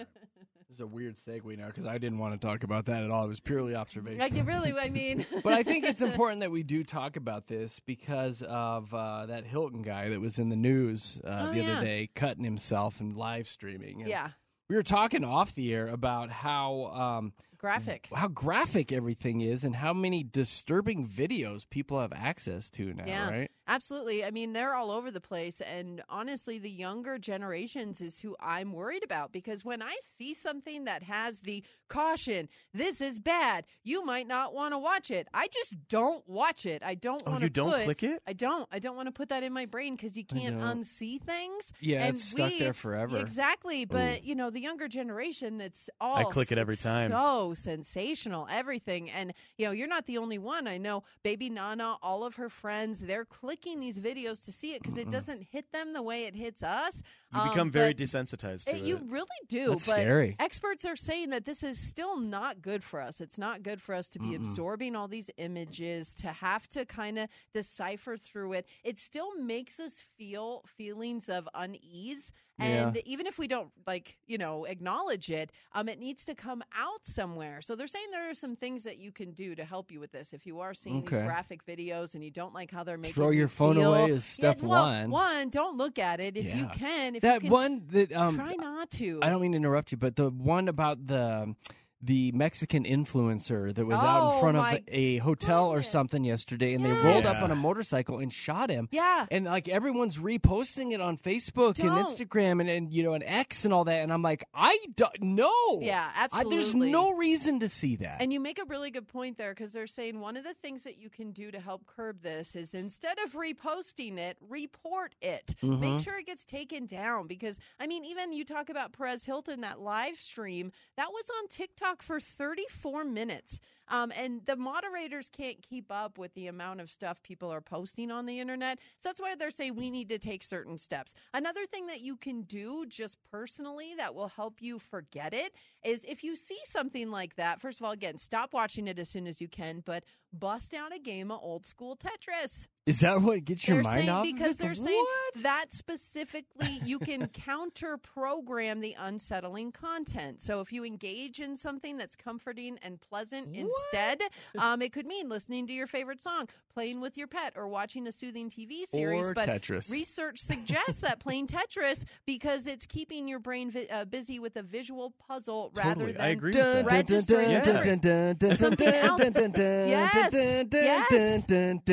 This is a weird segue now because I didn't want to talk about that at all. It was purely observation. Like, it really, I mean. But I think it's important that we do talk about this because of uh, that Hilton guy that was in the news uh, Oh, the yeah. other day, cutting himself and live streaming. And Yeah. we were talking off the air about how um, Graphic. how graphic everything is and how many disturbing videos people have access to now, Yeah, right? absolutely. I mean, they're all over the place. And honestly, the younger generations is who I'm worried about because when I see something that has the caution, this is bad, you might not want to watch it. I just don't watch it. I don't Oh, want to you don't put, click it? I don't. I don't want to put that in my brain because you can't don't. unsee things. Yeah, and it's stuck we- there forever. Exactly. But, you know, the younger generation, it's all I click it every it's time. So sensational, everything. And, you know, you're not the only one. I know Baby Nana, all of her friends, they're clicking these videos to see it because it doesn't hit them the way it hits us. You Um, become very but desensitized to it- it. You really do. That's but scary. experts are saying that this is still not good for us. It's not good for us to be absorbing all these images, to have to kind of decipher through it. It still makes us feel feelings of unease. And Yeah. even if we don't, like, you know, acknowledge it, um, it needs to come out somewhere. So they're saying there are some things that you can do to help you with this. If you are seeing these Okay. graphic videos and you don't like how they're making Throw you your phone feel- away is step Yeah, well, one. One, don't look at it. If you Yeah. can, if that you can, one that um, try not to. I don't mean to interrupt you, but the one about the the Mexican influencer that was out in Oh, front of my a hotel or goodness. something yesterday, and they rolled up Yes. on a motorcycle and shot him. Yeah. And like everyone's reposting it on Facebook Don't. and Instagram and, and you know and X and all that, and I'm like, I don't know. Yeah, I, there's absolutely. no reason to see that. And you make a really good point there because they're saying one of the things that you can do to help curb this is instead of reposting it, report it. Mm-hmm. Make sure it gets taken down because, I mean, even you talk about Perez Hilton, that live stream, that was on TikTok for thirty-four minutes. Um, and the moderators can't keep up with the amount of stuff people are posting on the internet. So that's why they're saying we need to take certain steps. Another thing that you can do just personally that will help you forget it is if you see something like that, first of all, again, stop watching it as soon as you can, but bust out a game of old school Tetris. Is that what gets your They're mind saying off? because of it? they're saying What? that specifically you can counter program the unsettling content. So if you engage in something that's comforting and pleasant instead, um, it could mean listening to your favorite song, playing with your pet, or watching a soothing T V series. Or but Tetris. research suggests that playing Tetris because it's keeping your brain vi- uh, busy with a visual puzzle rather Totally. than I agree with Dun, that. dun, dun, registering dun, numbers. dun, dun, dun, Something dun, else. dun, dun, dun, Yes, dun, dun, yes. dun, dun, dun.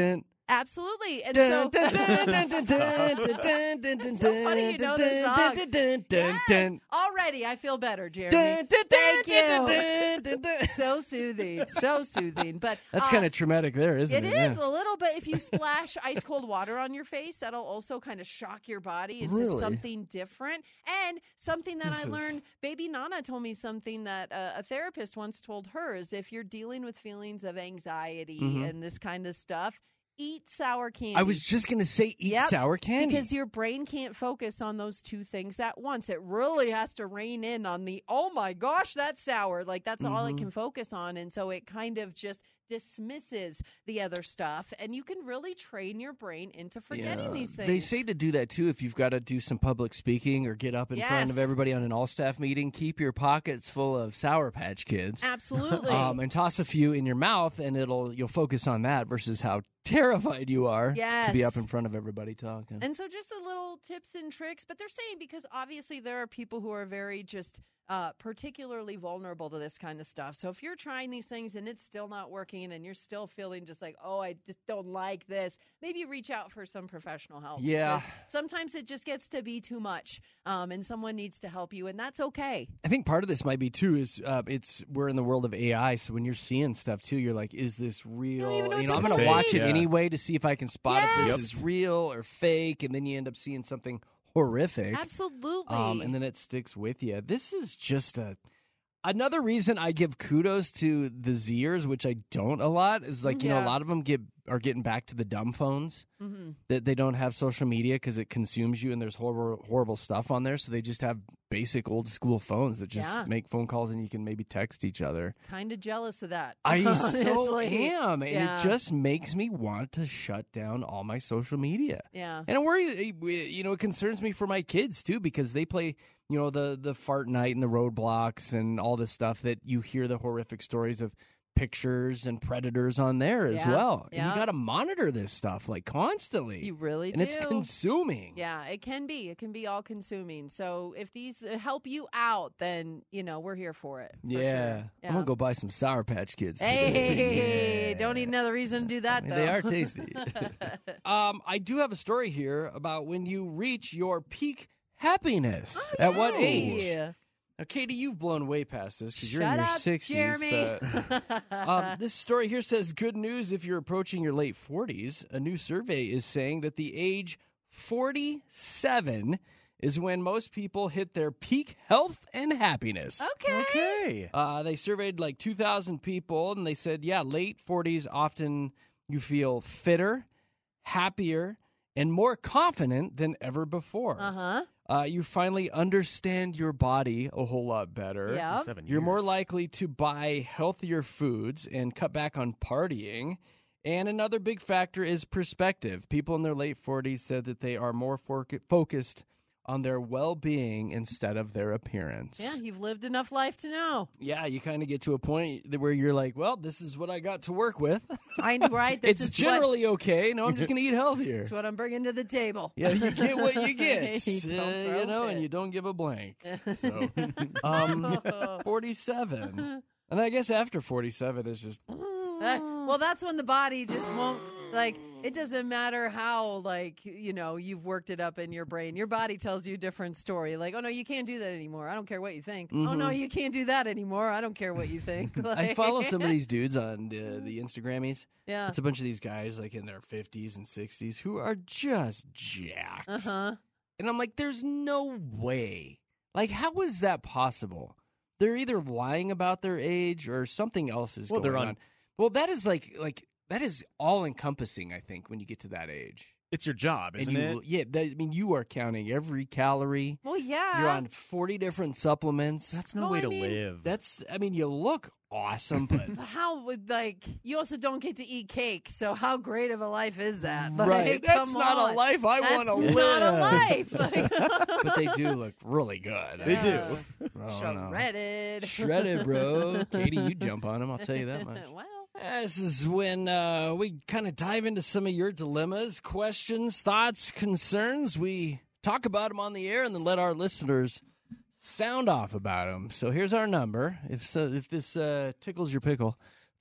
Absolutely. And so, so funny you know this song. Yes. Already, I feel better, Jeremy. Thank you. So soothing. So soothing. But That's uh, kind of traumatic there, isn't it? it? It is Yeah. a little bit. If you splash ice cold water on your face, that'll also kind of shock your body into Really? something different. And something that This I is- learned, baby Nana told me something that uh, a therapist once told her is if you're dealing with feelings of anxiety Mhm. and this kind of stuff, eat sour candy. I was just going to say eat Yep, sour candy. because your brain can't focus on those two things at once. It really has to rein in on the, oh my gosh, that's sour. Like that's all it Mhm. can focus on. And so it kind of just dismisses the other stuff. And you can really train your brain into forgetting Yeah. these things. They say to do that too if you've got to do some public speaking or get up in front of Yes. everybody on an all-staff meeting. Keep your pockets full of Sour Patch Kids. Absolutely. Um, and toss a few in your mouth, and it'll you'll focus on that versus how terrified you are to be Yes. up in front of everybody talking. And so just a little tips and tricks, but they're saying because obviously there are people who are very just uh, particularly vulnerable to this kind of stuff. So if you're trying these things and it's still not working and you're still feeling just like, oh, I just don't like this, maybe reach out for some professional help. Yeah. Because sometimes it just gets to be too much um, and someone needs to help you, and that's okay. I think part of this might be too is uh, it's we're in the world of A I, so when you're seeing stuff too, you're like, is this real? even know You what know, to I'm going to believe. watch it Yeah. anyway to see if I can spot if Yes. this is real or fake, and then you end up seeing something horrific. Absolutely. Um, and then it sticks with you. This is just a another reason I give kudos to the Zers, which I don't a lot, is like you know Yeah. a lot of them get are getting back to the dumb phones hmm that they don't have social media because it consumes you and there's horrible horrible stuff on there. So they just have basic old school phones that just Yeah. make phone calls and you can maybe text each other. Kind of jealous of that. I so honestly. am, and Yeah. it just makes me want to shut down all my social media. Yeah. And it worries, you know, it concerns me for my kids too because they play, you know, the the fart night and the roadblocks and all this stuff that you hear the horrific stories of pictures and predators on there as Yeah, well. And yeah. you got to monitor this stuff like constantly. You really and do. it's consuming. Yeah, it can be. It can be all consuming. So if these uh, help you out, then, you know, we're here for it. for Yeah. sure. I'm Yeah. going to go buy some Sour Patch Kids today. Hey, Yeah. don't need another reason to do that, I mean, though. they are tasty. um, I do have a story here about when you reach your peak happiness. At what age? Hey. Now, Katie, you've blown way past this because you're in Shut your up, sixties. Jeremy. But, um, this story here says good news if you're approaching your late forties. A new survey is saying that the age forty-seven is when most people hit their peak health and happiness. Okay. Okay. Uh, they surveyed like two thousand people, and they said, yeah, late forties often you feel fitter, happier, and more confident than ever before. Uh-huh. Uh, you finally understand your body a whole lot better. Yeah. Seven You're more years. likely to buy healthier foods and cut back on partying. And another big factor is perspective. People in their late forties said that they are more for- focused on their well-being instead of their appearance. Yeah, you've lived enough life to know. Yeah, you kind of get to a point that- where you're like, well, this is what I got to work with. I know, right? This it's is generally okay. No, I'm just going to eat healthier. What, that's what I'm bringing to the table. Yeah, you get what you get, You don't uh, throw you know, fit. and you don't give a blank. So, um, forty-seven, and I guess after forty-seven is just Uh, well, that's when the body just won't, like, it doesn't matter how, like, you know, you've worked it up in your brain. Your body tells you a different story. Like, oh, no, you can't do that anymore. I don't care what you think. Oh, no, Mhm. you can't do that anymore. I don't care what you think. Like, I follow some of these dudes on uh, the Instagrammies. Yeah. It's a bunch of these guys like in their fifties and sixties who are just jacked. Uh-huh. And I'm like, there's no way. Like, how is that possible? They're either lying about their age or something else is Well, going they're on- on. Well, that is like like that is all encompassing, I think, when you get to that age. It's your job, isn't and you, it? Yeah, that, I mean, you are counting every calorie. Well, yeah. You're on forty different supplements. That's no Well, way I to mean- live. That's, I mean, you look awesome, but How would, like, you also don't get to eat cake, so how great of a life is that? Like, right, that's come not on. a life I That's want to live. not a life. Like, But they do look really good. They do. Oh, no. Shredded. Shredded, bro. Katie, you jump on them. I'll tell you that much. Well, This is when uh, we kind of dive into some of your dilemmas, questions, thoughts, concerns. We talk about them on the air and then let our listeners sound off about them. So here's our number. If so, if this uh, tickles your pickle,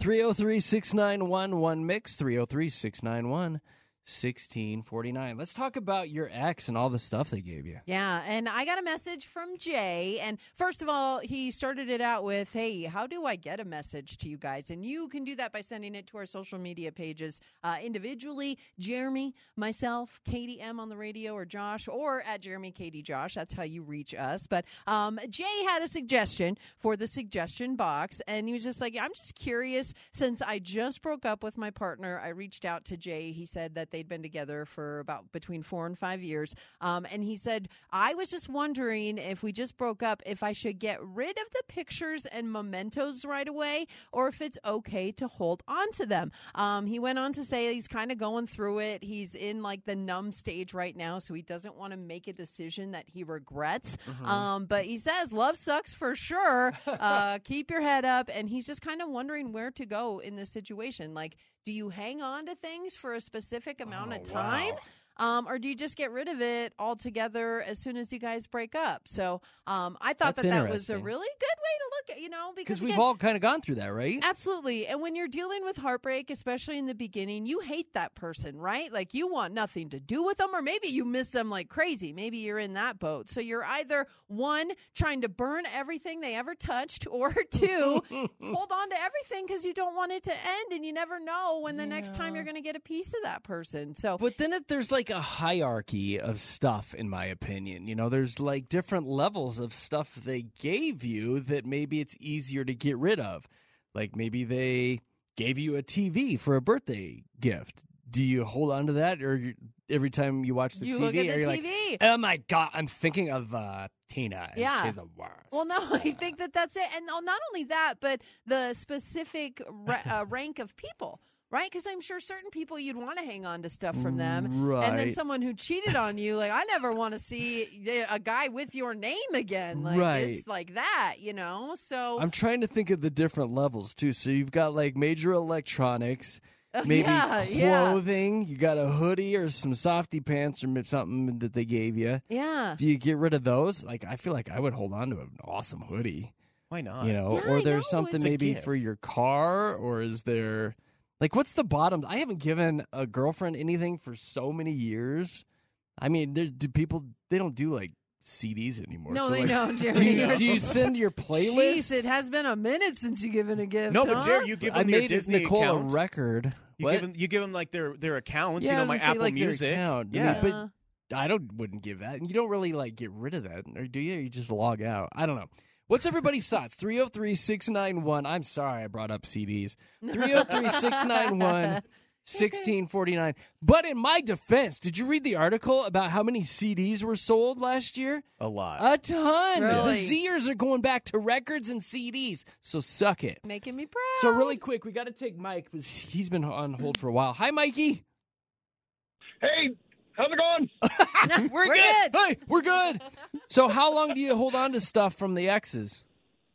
three oh three, six nine one, one mix, three oh three, six nine one, one sixteen forty-nine. Let's talk about your ex and all the stuff they gave you. Yeah, and I got a message from Jay. And first of all, he started it out with, hey, how do I get a message to you guys? And you can do that by sending it to our social media pages uh, individually. Jeremy, myself, Katie M on the radio, or Josh, or at Jeremy Katie Josh. That's how you reach us. But um, Jay had a suggestion for the suggestion box. And he was just like, I'm just curious. Since I just broke up with my partner, I reached out to Jay. He said that they'd been together for about between four and five years. Um, and he said, I was just wondering if we just broke up, if I should get rid of the pictures and mementos right away, or if it's okay to hold on to them. Um, he went on to say he's kind of going through it. He's in like the numb stage right now, so he doesn't want to make a decision that he regrets. Mm-hmm. Um, but he says love sucks for sure. Uh, keep your head up. And he's just kind of wondering where to go in this situation. Like, do you hang on to things for a specific amount oh, of time? Wow. Um, or do you just get rid of it altogether as soon as you guys break up? So um, I thought That's that that was a really good way to look at, you know, because we've all kind of gone through that, right? Absolutely. And when you're dealing with heartbreak, especially in the beginning, you hate that person, right? Like you want nothing to do with them, or maybe you miss them like crazy. Maybe you're in that boat. So you're either one, trying to burn everything they ever touched, or two, hold on to everything because you don't want it to end, and you never know when the yeah. next time you're going to get a piece of that person. So, but then it, there's like a hierarchy of stuff, in my opinion. You know, there's like different levels of stuff they gave you that maybe it's easier to get rid of. Like maybe they gave you a T V for a birthday gift. Do you hold on to that, or you, every time you watch the you T V, look at the are you T V. Like, oh my God, I'm thinking of uh, Tina. And yeah. she's the worst. Well, no, I think that that's it. And not only that, but the specific ra- uh, rank of people. Right? Because I'm sure certain people you'd want to hang on to stuff from them. Right. And then someone who cheated on you, like, I never want to see a guy with your name again. Like, right. It's like that, you know? So I'm trying to think of the different levels, too. So you've got, like, major electronics, maybe yeah, clothing. Yeah. You got a hoodie or some softy pants or something that they gave you. Yeah. Do you get rid of those? Like, I feel like I would hold on to an awesome hoodie. Why not? You know, yeah, or I there's know. something It's maybe for your car, or is there... Like, what's the bottom? I haven't given a girlfriend anything for so many years. I mean, there, do people, they don't do, like, C Ds anymore. No, so, they like, don't, Jerry. Do you, do you send your playlist? Jeez, it has been a minute since you've given a gift. No, huh? but Jerry, you give them I your made Disney Nicole account. a record. You What? give them, you give them like their their accounts. Yeah, you know, I my was gonna say, Apple like, their Music. account. Yeah, but I don't wouldn't give that. And you don't really like get rid of that, or do you? Or you just log out. I don't know. What's everybody's thoughts? three oh three, six nine one. I'm sorry I brought up C Ds. three oh three, six nine one, sixteen forty-nine. But in my defense, did you read the article about how many C Ds were sold last year? a lot. A ton. Really? The Zers are going back to records and C Ds. So suck it. Making me proud. So really quick, we got to take Mike because he's been on hold for a while. Hi, Mikey. Hey, how's it going? we're, We're good. good. Hey, we're good. So how long do you hold on to stuff from the exes?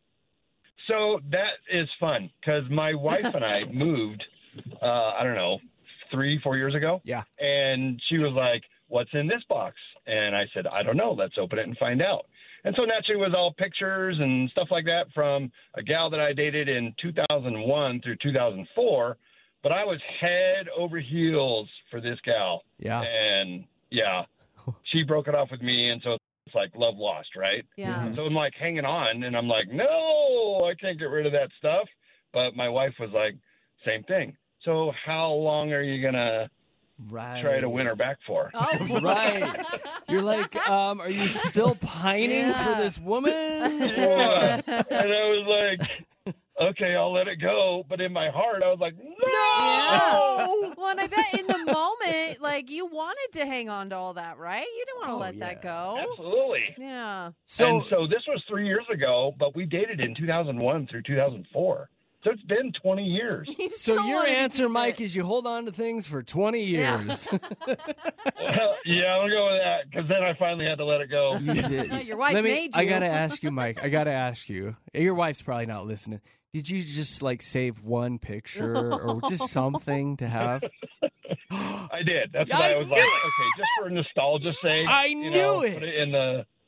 So that is fun because my wife and I moved, uh, I don't know, three, four years ago. Yeah. And she was like, what's in this box? And I said, I don't know. Let's open it and find out. And so naturally it was all pictures and stuff like that from a gal that I dated in two thousand one through two thousand four. But I was head over heels for this gal. Yeah. And, yeah, she broke it off with me, and so it's like love lost, right? Yeah. So I'm like hanging on, and I'm like, no, I can't get rid of that stuff. But my wife was like, same thing. So how long are you going to right. try to win her back for? Oh, right. You're like, um, are you still pining Yeah. for this woman? Yeah. And I was like, okay, I'll let it go. But in my heart, I was like, no. Yeah. Well, and I bet in the moment, like, you wanted to hang on to all that, right? You didn't want to Oh, let yeah. that go. Absolutely. Yeah. So, and so this was three years ago, but we dated in two thousand one through two thousand four. So it's been twenty years. You so still your wanted to answer, keep Mike, it. is you hold on to things for twenty Yeah. years. Well, yeah, I'll go with that because then I finally had to let it go. You did. Your wife Let me, made you. I got to ask you, Mike. I got to ask you. Your wife's probably not listening. Did you just, like, save one picture or just something to have? I did. That's I why I was knew like, it! okay, just for nostalgia's sake. I you knew know, it! Put it in the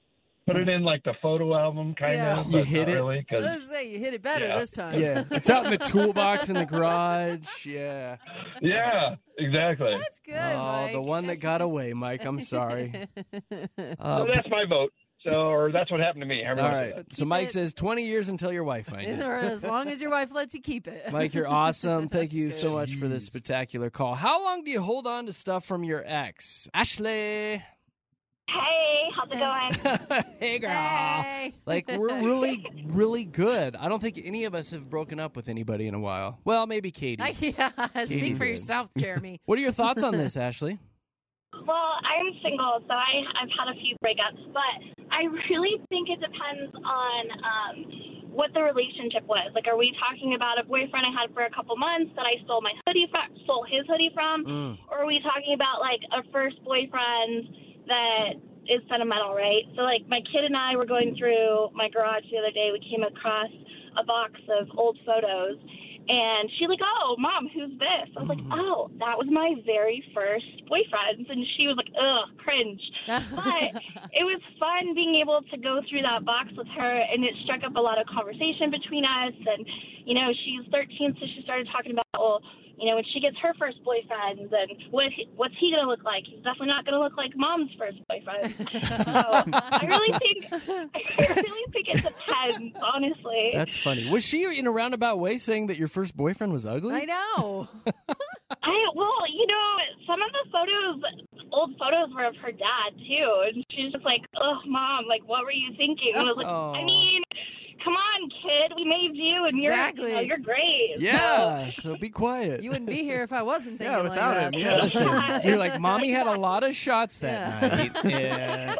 put it in like the photo album kind Yeah. of. You but hit not it? Really, 'cause- Let's say you hit it better Yeah. this time. Yeah, it's out in the toolbox in the garage. Yeah. yeah, exactly. That's good, Oh, Mike. the one that got away, Mike. I'm sorry. Uh, So that's my vote. So, or that's what happened to me. all right. So So keep Mike it- says twenty years until your wife finds it. Or as long as your wife lets you keep it. Mike, you're awesome. Thank you That's so good. much for this spectacular call. How long do you hold on to stuff from your ex? Ashley. Hey, how's it going? Hey, girl. Hey. Like, we're really, really good. I don't think any of us have broken up with anybody in a while. Well, maybe Katie. yeah, speak for did. yourself, Jeremy. What are your thoughts on this, Ashley? Well, I'm single, so I, I've had a few breakups, but I really think it depends on um, what the relationship was. Like, are we talking about a boyfriend I had for a couple months that I stole my hoodie from, stole his hoodie from, Mm. or are we talking about like a first boyfriend that is sentimental, right? So, like, my kid and I were going through my garage the other day. We came across a box of old photos. And she's like, oh, Mom, who's this? I was like, oh, that was my very first boyfriend. And she was like, ugh, cringe. But it was fun being able to go through that box with her, and it struck up a lot of conversation between us. And, you know, she's thirteen, so she started talking about, well, you know, when she gets her first boyfriend, then what, what's he going to look like? He's definitely not going to look like Mom's first boyfriend. So I really think, I really think it depends, honestly. That's funny. Was she in a roundabout way saying that your first boyfriend was ugly? I know. I well, you know, some of the photos, old photos were of her dad too, and she was just like, "Oh, Mom, like, what were you thinking?" And I was like, Oh. "I mean, come on, kid, we made you, and Exactly. you're, you know, you're great." Yeah, so be quiet. You wouldn't be here if I wasn't thinking Yeah, like without that. him, yeah. so- Listen, you're like, Mommy had a lot of shots that night. Yeah.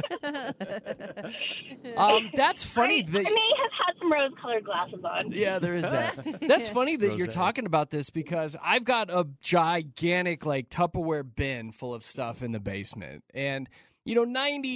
Um, that's funny I, that. I may have had some rose-colored glasses on. Yeah, there is that. That's funny that you're Rosé. talking about this because I've got a gigantic like Tupperware bin full of stuff in the basement. And you know,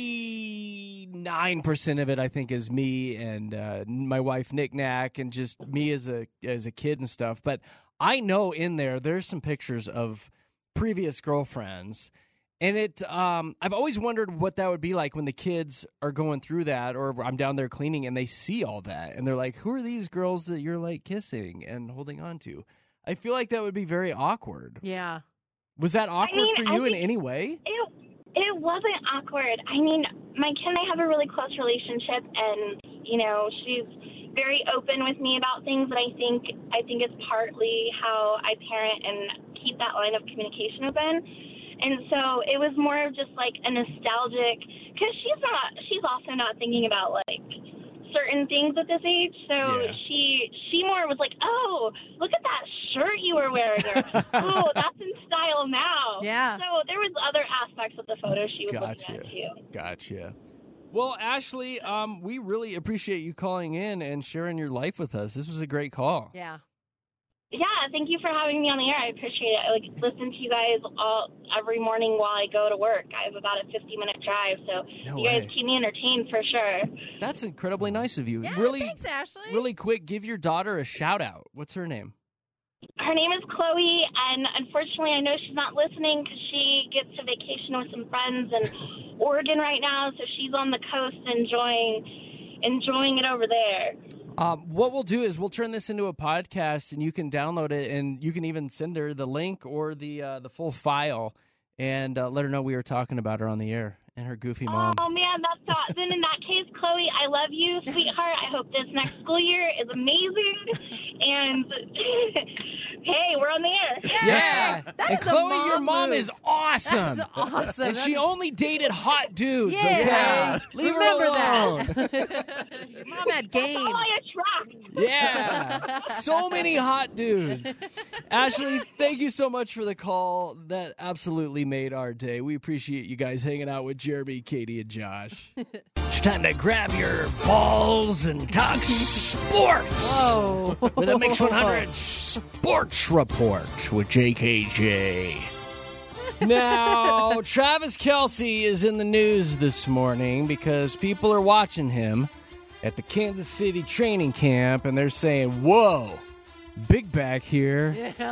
ninety-nine percent of it I think is me and uh, my wife Nick Knack and just me as a as a kid and stuff. But I know in there there's some pictures of previous girlfriends. And it, um, I've always wondered what that would be like when the kids are going through that, or I'm down there cleaning and they see all that, and they're like, "Who are these girls that you're like kissing and holding on to?" I feel like that would be very awkward. Yeah. Was that awkward mean, for I you in think- any way? It it wasn't awkward. I mean, my kid and I have a really close relationship, and you know, she's very open with me about things. And I think I think it's partly how I parent and keep that line of communication open. And so it was more of just like a nostalgic, because she's not, she's also not thinking about like certain things at this age. So Yeah. she she more was like, oh, look at that shirt you were wearing. Or, oh, that's in style now. Yeah. So there was other aspects of the photo she was Gotcha. looking at too. Gotcha. Well, Ashley, um, we really appreciate you calling in and sharing your life with us. This was a great call. Yeah. Yeah, thank you for having me on the air. I appreciate it. I like listen to you guys all every morning while I go to work. I have about a fifty minute drive, so No you guys way. keep me entertained for sure. That's incredibly nice of you. Yeah, really, thanks, Ashley. really quick, give your daughter a shout out. What's her name? Her name is Chloe, and unfortunately, I know she's not listening because she gets to vacation with some friends in Oregon right now, so she's on the coast enjoying enjoying it over there. Um, what we'll do is we'll turn this into a podcast, and you can download it, and you can even send her the link or the uh, the full file, and uh, let her know we were talking about her on the air and her goofy mom. Oh man, that's not. Then in that case, Chloe, I love you, sweetheart. I hope this next school year is amazing. And hey, we're on the air. Yeah, That and is a Chloe, mom your mom move. is awesome. That's awesome. And That she is- only dated hot dudes. Yeah. Okay, leave Remember her alone. that. Your mom had game. That's all I attract. Yeah, so many hot dudes. Ashley, thank you so much for the call. That absolutely made our day. We appreciate you guys hanging out with Jeremy, Katie, and Josh. It's time to grab your balls and talk sports. Whoa. With a Mix one hundred Sports Report with J K J. Now, Travis Kelce is in the news this morning because people are watching him at the Kansas City training camp, and they're saying, whoa, big back here. Yeah.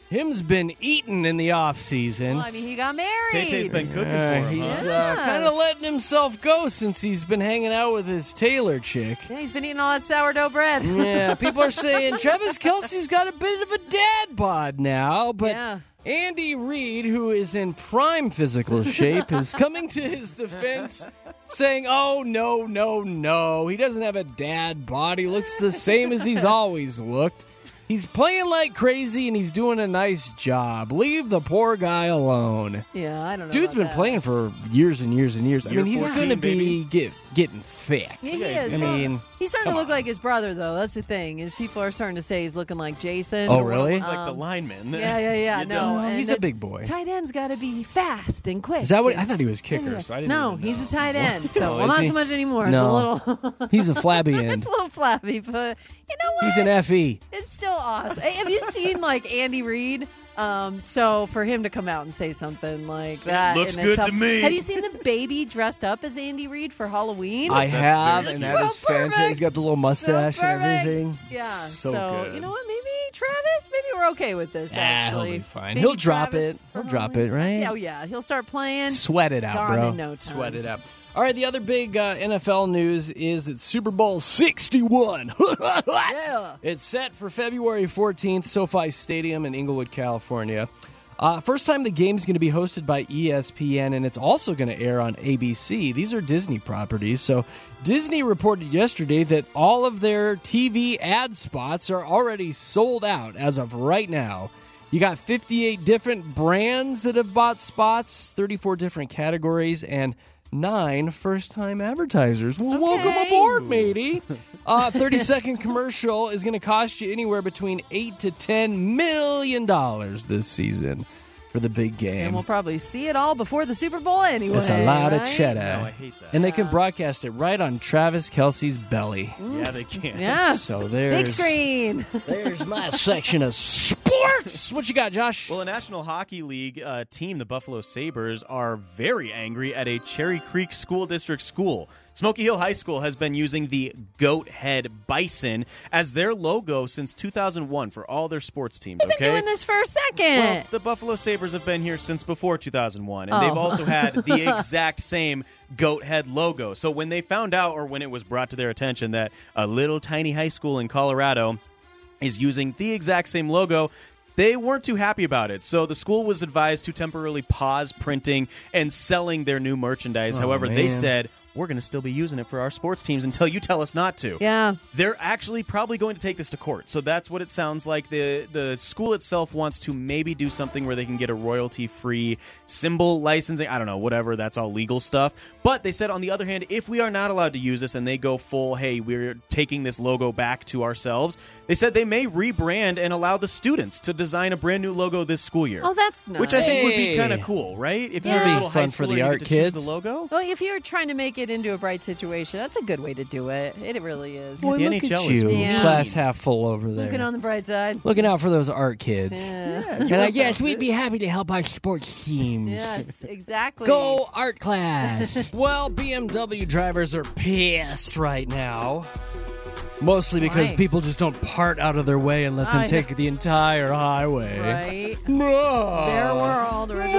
Him's been eating in the off season. Well, I mean, he got married. Tay-Tay's been cooking Uh, for him. he's huh? uh, kind of letting himself go since he's been hanging out with his Taylor chick. Yeah, he's been eating all that sourdough bread. Yeah, people are saying Travis Kelce's got a bit of a dad bod now, but Yeah. Andy Reid, who is in prime physical shape, is coming to his defense, saying, oh, no, no, no. He doesn't have a dad bod. He looks the same as he's always looked. He's playing like crazy, and he's doing a nice job. Leave the poor guy alone. Yeah, I don't know. Dude's about been that. playing for years and years and years. I Year mean, he's fourteen, going to be baby. get, getting thick. Yeah, he is. I mean, he's starting to come look on. like his brother, though. That's the thing. Is people are starting to say he's looking like Jason. Oh, really? Look like the Um, lineman. Yeah, yeah, yeah. You no, don't. and he's a the big boy. Tight end's got to be fast and quick. Is that what? and- I thought he was kicker, Yeah. so I didn't No, even he's know. a tight end. So, Oh, well, is not he? so much anymore. It's No. a little. He's a flabby end. It's a little flabby, but you know what? He's an F E. It's still awesome. Hey, have you seen like Andy Reid? Um, so for him to come out and say something like that, looks in good itself- to me. Have you seen the baby dressed up as Andy Reid for Halloween? I have, very and cute. that is So perfect. fantastic. He's got the little mustache So and perfect. everything. Yeah. So, good. you know what? Maybe Travis. Maybe we're okay with this. Ah, actually, he'll be fine. Baby He'll drop Travis it. He'll for drop Halloween. it, right? Oh yeah, he'll start playing. Sweat it out, Gone bro. in no time. Sweat it out. All right, the other big uh, N F L news is that Super Bowl sixty-one. Yeah. It's set for February fourteenth, SoFi Stadium in Inglewood, California. Uh, first time the game's going to be hosted by E S P N, and it's also going to air on A B C. These are Disney properties. So Disney reported yesterday that all of their T V ad spots are already sold out as of right now. You got fifty-eight different brands that have bought spots, thirty-four different categories, and nine first-time advertisers. Well, welcome Okay. aboard, matey. Uh, thirty-second commercial is going to cost you anywhere between eight to ten million dollars this season for the big game. And we'll probably see it all before the Super Bowl anyway. That's a lot right? of cheddar. No, I hate that. And they can broadcast it right on Travis Kelce's belly. Yeah, they can. Yeah. So there's Big screen. There's my section of sports. What you got, Josh? Well, a National Hockey League uh, team, the Buffalo Sabres, are very angry at a Cherry Creek School District school. Smoky Hill High School has been using the goat head bison as their logo since two thousand one for all their sports teams. I've okay? been doing this for a second. Well, the Buffalo Sabres have been here since before two thousand one, and Oh. they've also had the exact same goat head logo. So when they found out, or when it was brought to their attention, that a little tiny high school in Colorado is using the exact same logo, they weren't too happy about it. So the school was advised to temporarily pause printing and selling their new merchandise. Oh, However, they man. said, we're going to still be using it for our sports teams until you tell us not to. Yeah. They're actually probably going to take this to court. So that's what it sounds like. The the school itself wants to maybe do something where they can get a royalty-free symbol licensing. I don't know, whatever. That's all legal stuff. But they said, on the other hand, if we are not allowed to use this and they go full, hey, we're taking this logo back to ourselves, they said they may rebrand and allow the students to design a brand new logo this school year. Oh, that's nice. Which I think would be Hey. kind of cool, right? If Yeah. you're a Be little high fun for schooler the and you art get to choose kids. the logo. Well, if you're trying to make it into a bright situation, that's a good way to do it. It, it really is. Boy, the look N H L at is you. Yeah. Glass half full over there. Looking on the bright side. Looking out for those art kids. Yeah. They're like, yes, we'd be happy to help our sports teams. Yes, exactly. Go art class. Well, B M W drivers are pissed right now. Mostly because Why? people just don't part out of their way and let them I know. take the entire highway. Right. No. Their world. We're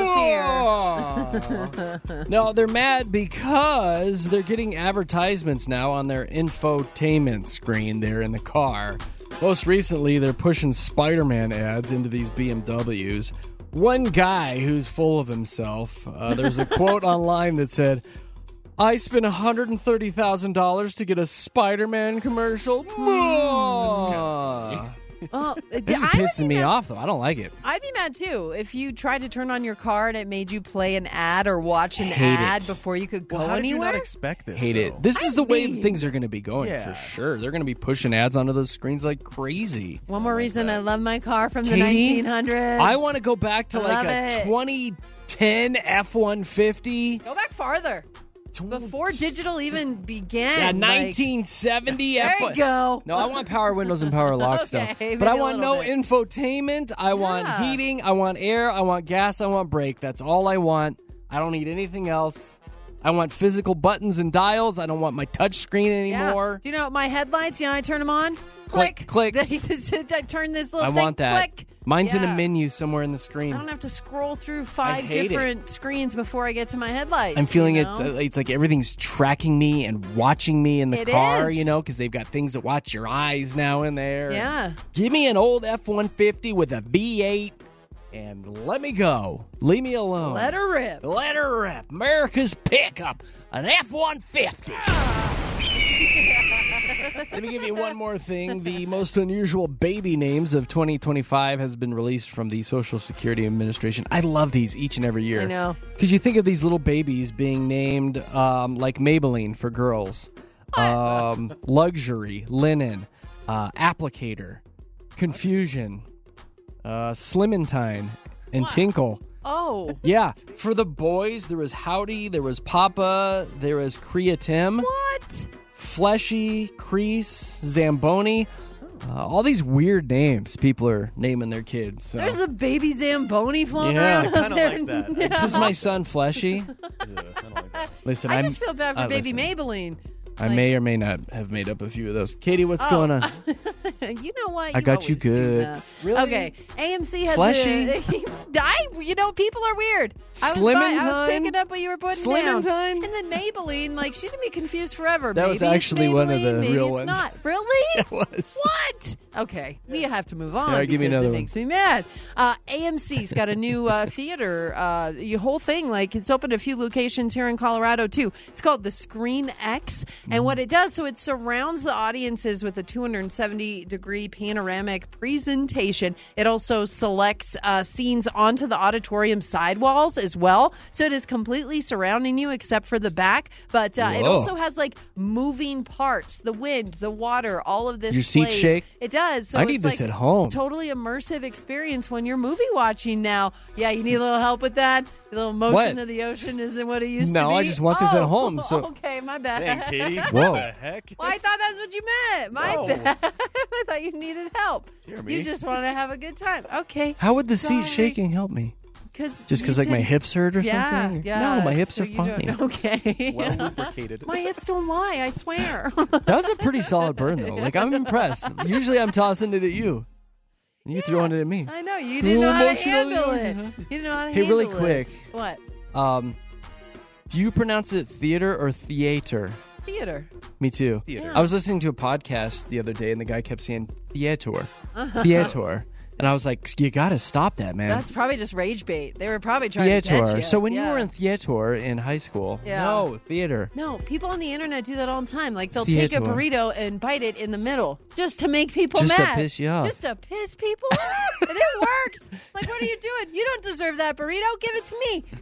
just here. No, they're mad because they're getting advertisements now on their infotainment screen there in the car. Most recently, they're pushing Spider-Man ads into these B M Ws. One guy who's full of himself, uh, there's a quote online that said, I spent one hundred thirty thousand dollars to get a Spider-Man commercial. Mwah. Well, This is I would pissing be me mad- off, though. I don't like it. I'd be mad too if you tried to turn on your car and it made you play an ad or watch an Hate ad it. before you could go Well, how did you anywhere. not expect this? Hate though? it. This is I the way mean- things are going to be going Yeah. for sure. They're going to be pushing ads onto those screens like crazy. One more reason I love my car from the Katie, nineteen hundreds. I want to go back to I like love a it. twenty ten F one fifty. go back farther before digital even began. Yeah, like- nineteen seventy There F you one. go. No, I want power windows and power lock stuff. Okay, But I maybe a want no little bit. infotainment. I want Yeah. heating. I want air. I want gas. I want brake. That's all I want. I don't need anything else. I want physical buttons and dials. I don't want my touch screen Yeah. anymore. Do you know my headlights? You know, I turn them on. Click, Click. click. I turn this little I thing. want that. Click. Mine's in Yeah. a menu somewhere in the screen. I don't have to scroll through five hate it. different screens before I get to my headlights. I'm feeling you it's know? uh, it's like everything's tracking me and watching me in the It car, is. you know, because they've got things that watch your eyes now in there. Yeah. Give me an old F one fifty with a V eight and let me go. Leave me alone. Let her rip. Let her rip. America's pickup, an F one fifty. Let me give you one more thing. The most unusual baby names of twenty twenty-five has been released from the Social Security Administration. I love these each and every year. I know. Because you think of these little babies being named um, like Maybelline for girls, um, luxury, linen, uh, applicator, confusion, uh, Slimmentine, and Tinkle. Oh. Yeah, for the boys, there was Howdy, there was Papa, there was Creatim. What? Fleshy, Crease, Zamboni. Uh, all these weird names people are naming their kids. So. There's a baby Zamboni floating Yeah. around I out kinda there. like that. Yeah. This is my son, Fleshy. Listen, I I'm, just feel bad for uh, baby listen, Maybelline. I may or may not have made up a few of those. Katie, what's Oh. going on? You know what? I You got you always do good. that. Really? Okay. A M C has Fleshy? A, I, you know, people are weird. I was, Slimmentine? buy- I was picking up what you were putting down. Slimmentine? And then Maybelline, like, she's going to be confused forever. That maybe was actually it's one of the Maybelline, maybe real it's ones. not. Really? It was. What? Okay. We have to move on All right, give me because another it one. makes me mad. Uh, A M C's got a new uh, theater. Uh, the whole thing, like, it's opened a few locations here in Colorado, too. It's called the Screen X. And what it does, so it surrounds the audiences with a two hundred seventy degree panoramic presentation. It also selects uh, scenes onto the auditorium sidewalls as well. So it is completely surrounding you except for the back. But uh, it Whoa. also has like moving parts, the wind, the water, all of this. Your seat plays. shake? It does. So I need it's this like at home. Totally immersive experience when you're movie watching now. Yeah, you need a little help with that. A little motion What? of the ocean isn't what it used to be. No, I just want this at Oh, home, so- okay, my bad. Dang, Katie. Whoa. What the heck? Well, I thought that's what you meant. My No. bad. I thought you needed help. Jeremy. You just want to have a good time. Okay. How would the seat Sorry. shaking help me? Cause Just because you like my didn't- hips hurt or yeah, something? Yeah, No, my hips so are you fine. don't- Okay. Well lubricated. My hips don't lie, I swear. That was a pretty solid burn, though. Like, I'm impressed. Usually I'm tossing it at you. And you throwing it at me. I know, you didn't know Little how to motion of the handle it. ocean, huh? You didn't know how to Hey, handle really it. quick. What? Um, do you pronounce it theater or theater? Theater. Me too. Theater. I was listening to a podcast the other day, and the guy kept saying theater, Uh-huh. theater, and I was like, "You got to stop that, man." That's probably just rage bait. They were probably trying to theater. catch you. So when yeah. you were in theater in high school, Yeah. no theater. No, people on the internet do that all the time. Like they'll Theater. take a burrito and bite it in the middle just to make people Just to mad. piss you off. Just to piss people off. And it works. Like, what are you doing? You don't deserve that burrito. Give it to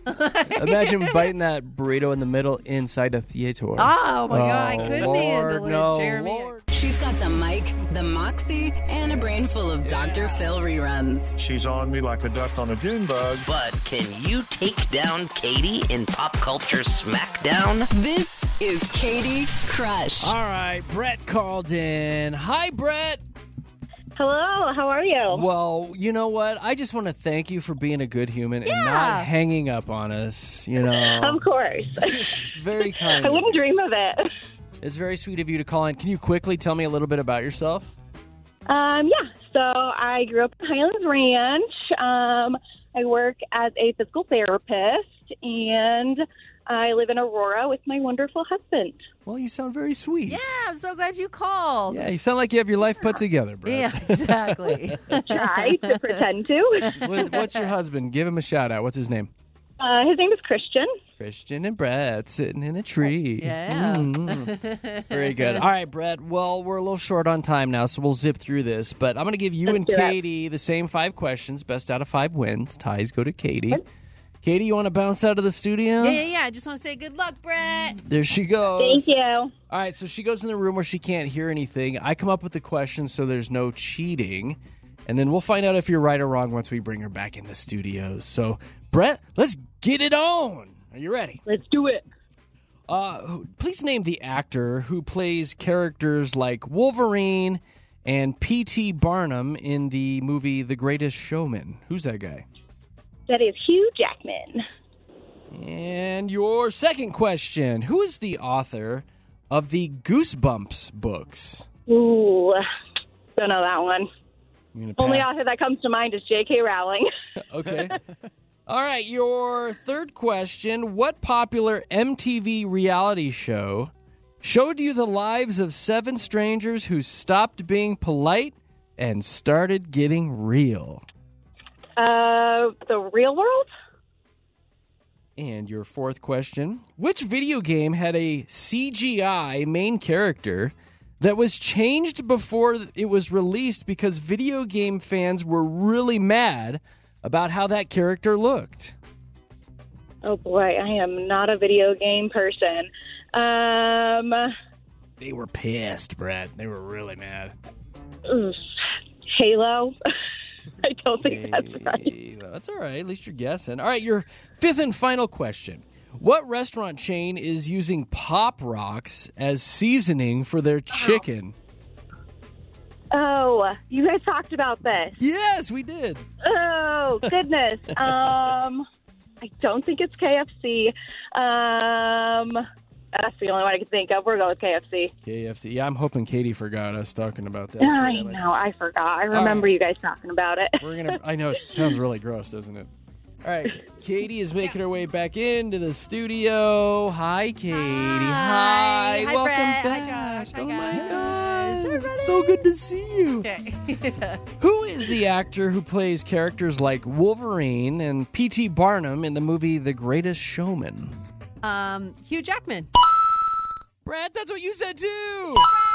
me. Imagine biting that burrito in the middle inside a theater. Oh, my God. I Oh, couldn't Lord, handle it, no, Jeremy. Lord. She's got the mic, the moxie, and a brain full of Doctor Phil reruns. She's on me like a duck on a June bug. But can you take down Katie in Pop Culture Smackdown? This is Katie Crush. All right, Brett called in. Hi, Brett. Hello, how are you? Well, you know what? I just want to thank you for being a good human and not hanging up on us. You know, Of course. very kind. I of wouldn't you. dream of it. It's very sweet of you to call in. Can you quickly tell me a little bit about yourself? Um, yeah, so I grew up in Highlands Ranch. Um, I work as a physical therapist, and I live in Aurora with my wonderful husband. Well, you sound very sweet. Yeah, I'm so glad you called. Yeah, you sound like you have your life put together, Brett. Yeah, exactly. Try to pretend to. What- What's your husband? Give him a shout out. What's his name? Uh, his name is Christian. Christian and Brett sitting in a tree. Yeah. Mm. Very good. All right, Brett. Well, we're a little short on time now, so we'll zip through this. But I'm going to give you Let's and do it. Katie the same five questions. Best out of five wins. Ties go to Katie. Katie, you want to bounce out of the studio? Yeah, yeah, yeah. I just want to say good luck, Brett. There she goes. Thank you. All right, so she goes in the room where she can't hear anything. I come up with the questions so there's no cheating. And then we'll find out if you're right or wrong once we bring her back in the studio. So, Brett, let's get it on. Are you ready? Let's do it. Uh, who- please name the actor who plays characters like Wolverine and P T Barnum in the movie The Greatest Showman. Who's that guy? That is Hugh Jackman. And your second question. Who is the author of the Goosebumps books? Ooh, don't know that one. You Only pass? author that comes to mind is J K. Rowling. Okay. All right, your third question. What popular M T V reality show showed you the lives of seven strangers who stopped being polite and started getting real? Uh, the Real World? And your fourth question. Which video game had a C G I main character that was changed before it was released because video game fans were really mad about how that character looked? Oh, boy. I am not a video game person. Um, They were pissed, Brett. They were really mad. oof. Halo? I don't think that's right. That's all right. At least you're guessing. All right, your fifth and final question. What restaurant chain is using Pop Rocks as seasoning for their chicken? Oh, you guys talked about this. Yes, we did. Oh, goodness. um, I don't think it's K F C. Um, that's the only one I can think of. We're going with K F C. K F C. Yeah, I'm hoping Katie forgot us talking about that. I know. I forgot. I remember right. you guys talking about it. We're gonna. I know it sounds really gross, doesn't it? All right, Katie is making her way back into the studio. Hi, Katie. Hi. Hi, Welcome Brett. back. Hi, Josh. Hi, oh guys. my God, it's so good to see you. Okay. Who is the actor who plays characters like Wolverine and P T Barnum in the movie The Greatest Showman? um, Hugh Jackman. Brad, that's what you said too.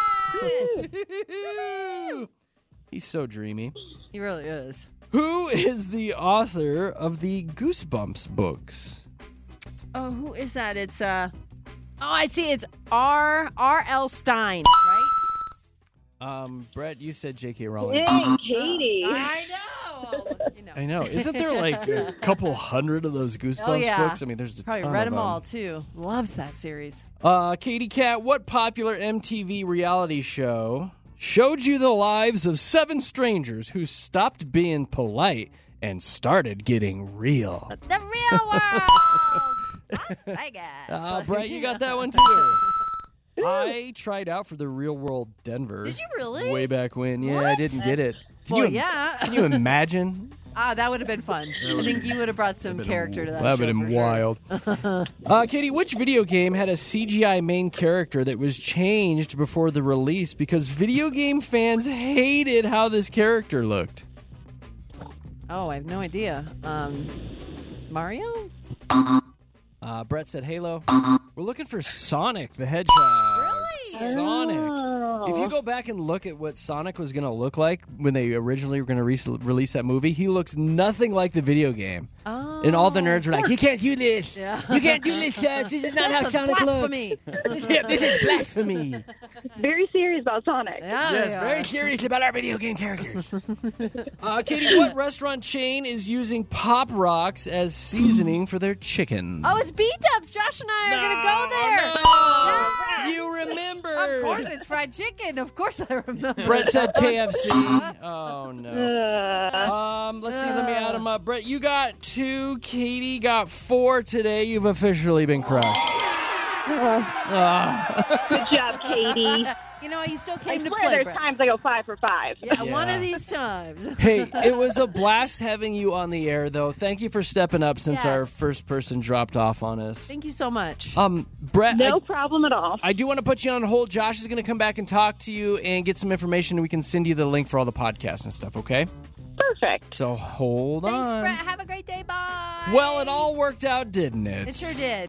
He's so dreamy. He really is. Who is the author of the Goosebumps books? Oh, who is that? It's uh oh, I see. It's R R L Stein, right? Um, Brett, you said J K. Rowling. Dang, Katie. I know. You know. I know. Isn't there like a couple hundred of those Goosebumps Oh, yeah. books? I mean, there's a Probably ton read of them all too. Loves that series. Uh, Katie Cat, what popular M T V reality show showed you the lives of seven strangers who stopped being polite and started getting real? The Real World. Las Vegas. Uh, Brett, you got that one too. I tried out for the Real World Denver. Did you really? Way back when. Yeah, I What? didn't get it. Can Well, you, yeah. Can you imagine? Ah, that would have been fun. I think you would have brought some character to that. That would show have been for sure. wild. uh, Katie, which video game had a C G I main character that was changed before the release because video game fans hated how this character looked? Oh, I have no idea. Um, Mario? Uh, Brett said Halo. We're looking for Sonic the Hedgehog. Really? Sonic. If you go back and look at what Sonic was going to look like when they originally were going to re- release that movie, he looks nothing like the video game. Oh, and all the nerds were like, you can't do this. Yeah. You can't do this, cuz. This is not how This is Sonic blasphemy. looks. Yeah, this is blasphemy. Very serious about Sonic. Yeah, Yes, they very are. serious about our video game characters. uh, Katie, what restaurant chain is using Pop Rocks as seasoning for their chicken? Oh, it's B-Dubs. Josh and I are going to go there. no. Yes. You remember. Of course, it's fried chicken. Of course I remember. Brett said K F C. Oh, no. Um, let's see. Let me add them up. Brett, you got two. Katie got four today. You've officially been crushed. Ah. Good job, Katie. You know, you still I came to swear play, there's Brett. times I go five for five. Yeah, one Yeah. of these times. Hey, it was a blast having you on the air, though. Thank you for stepping up since Yes. our first person dropped off on us. Thank you so much. Um, Brett, No I, problem at all. I do want to put you on hold. Josh is going to come back and talk to you and get some information, and we can send you the link for all the podcasts and stuff, okay? Perfect. So hold Thanks, on. Brett. Have a great day. Bye. Well, it all worked out, didn't it? It sure did.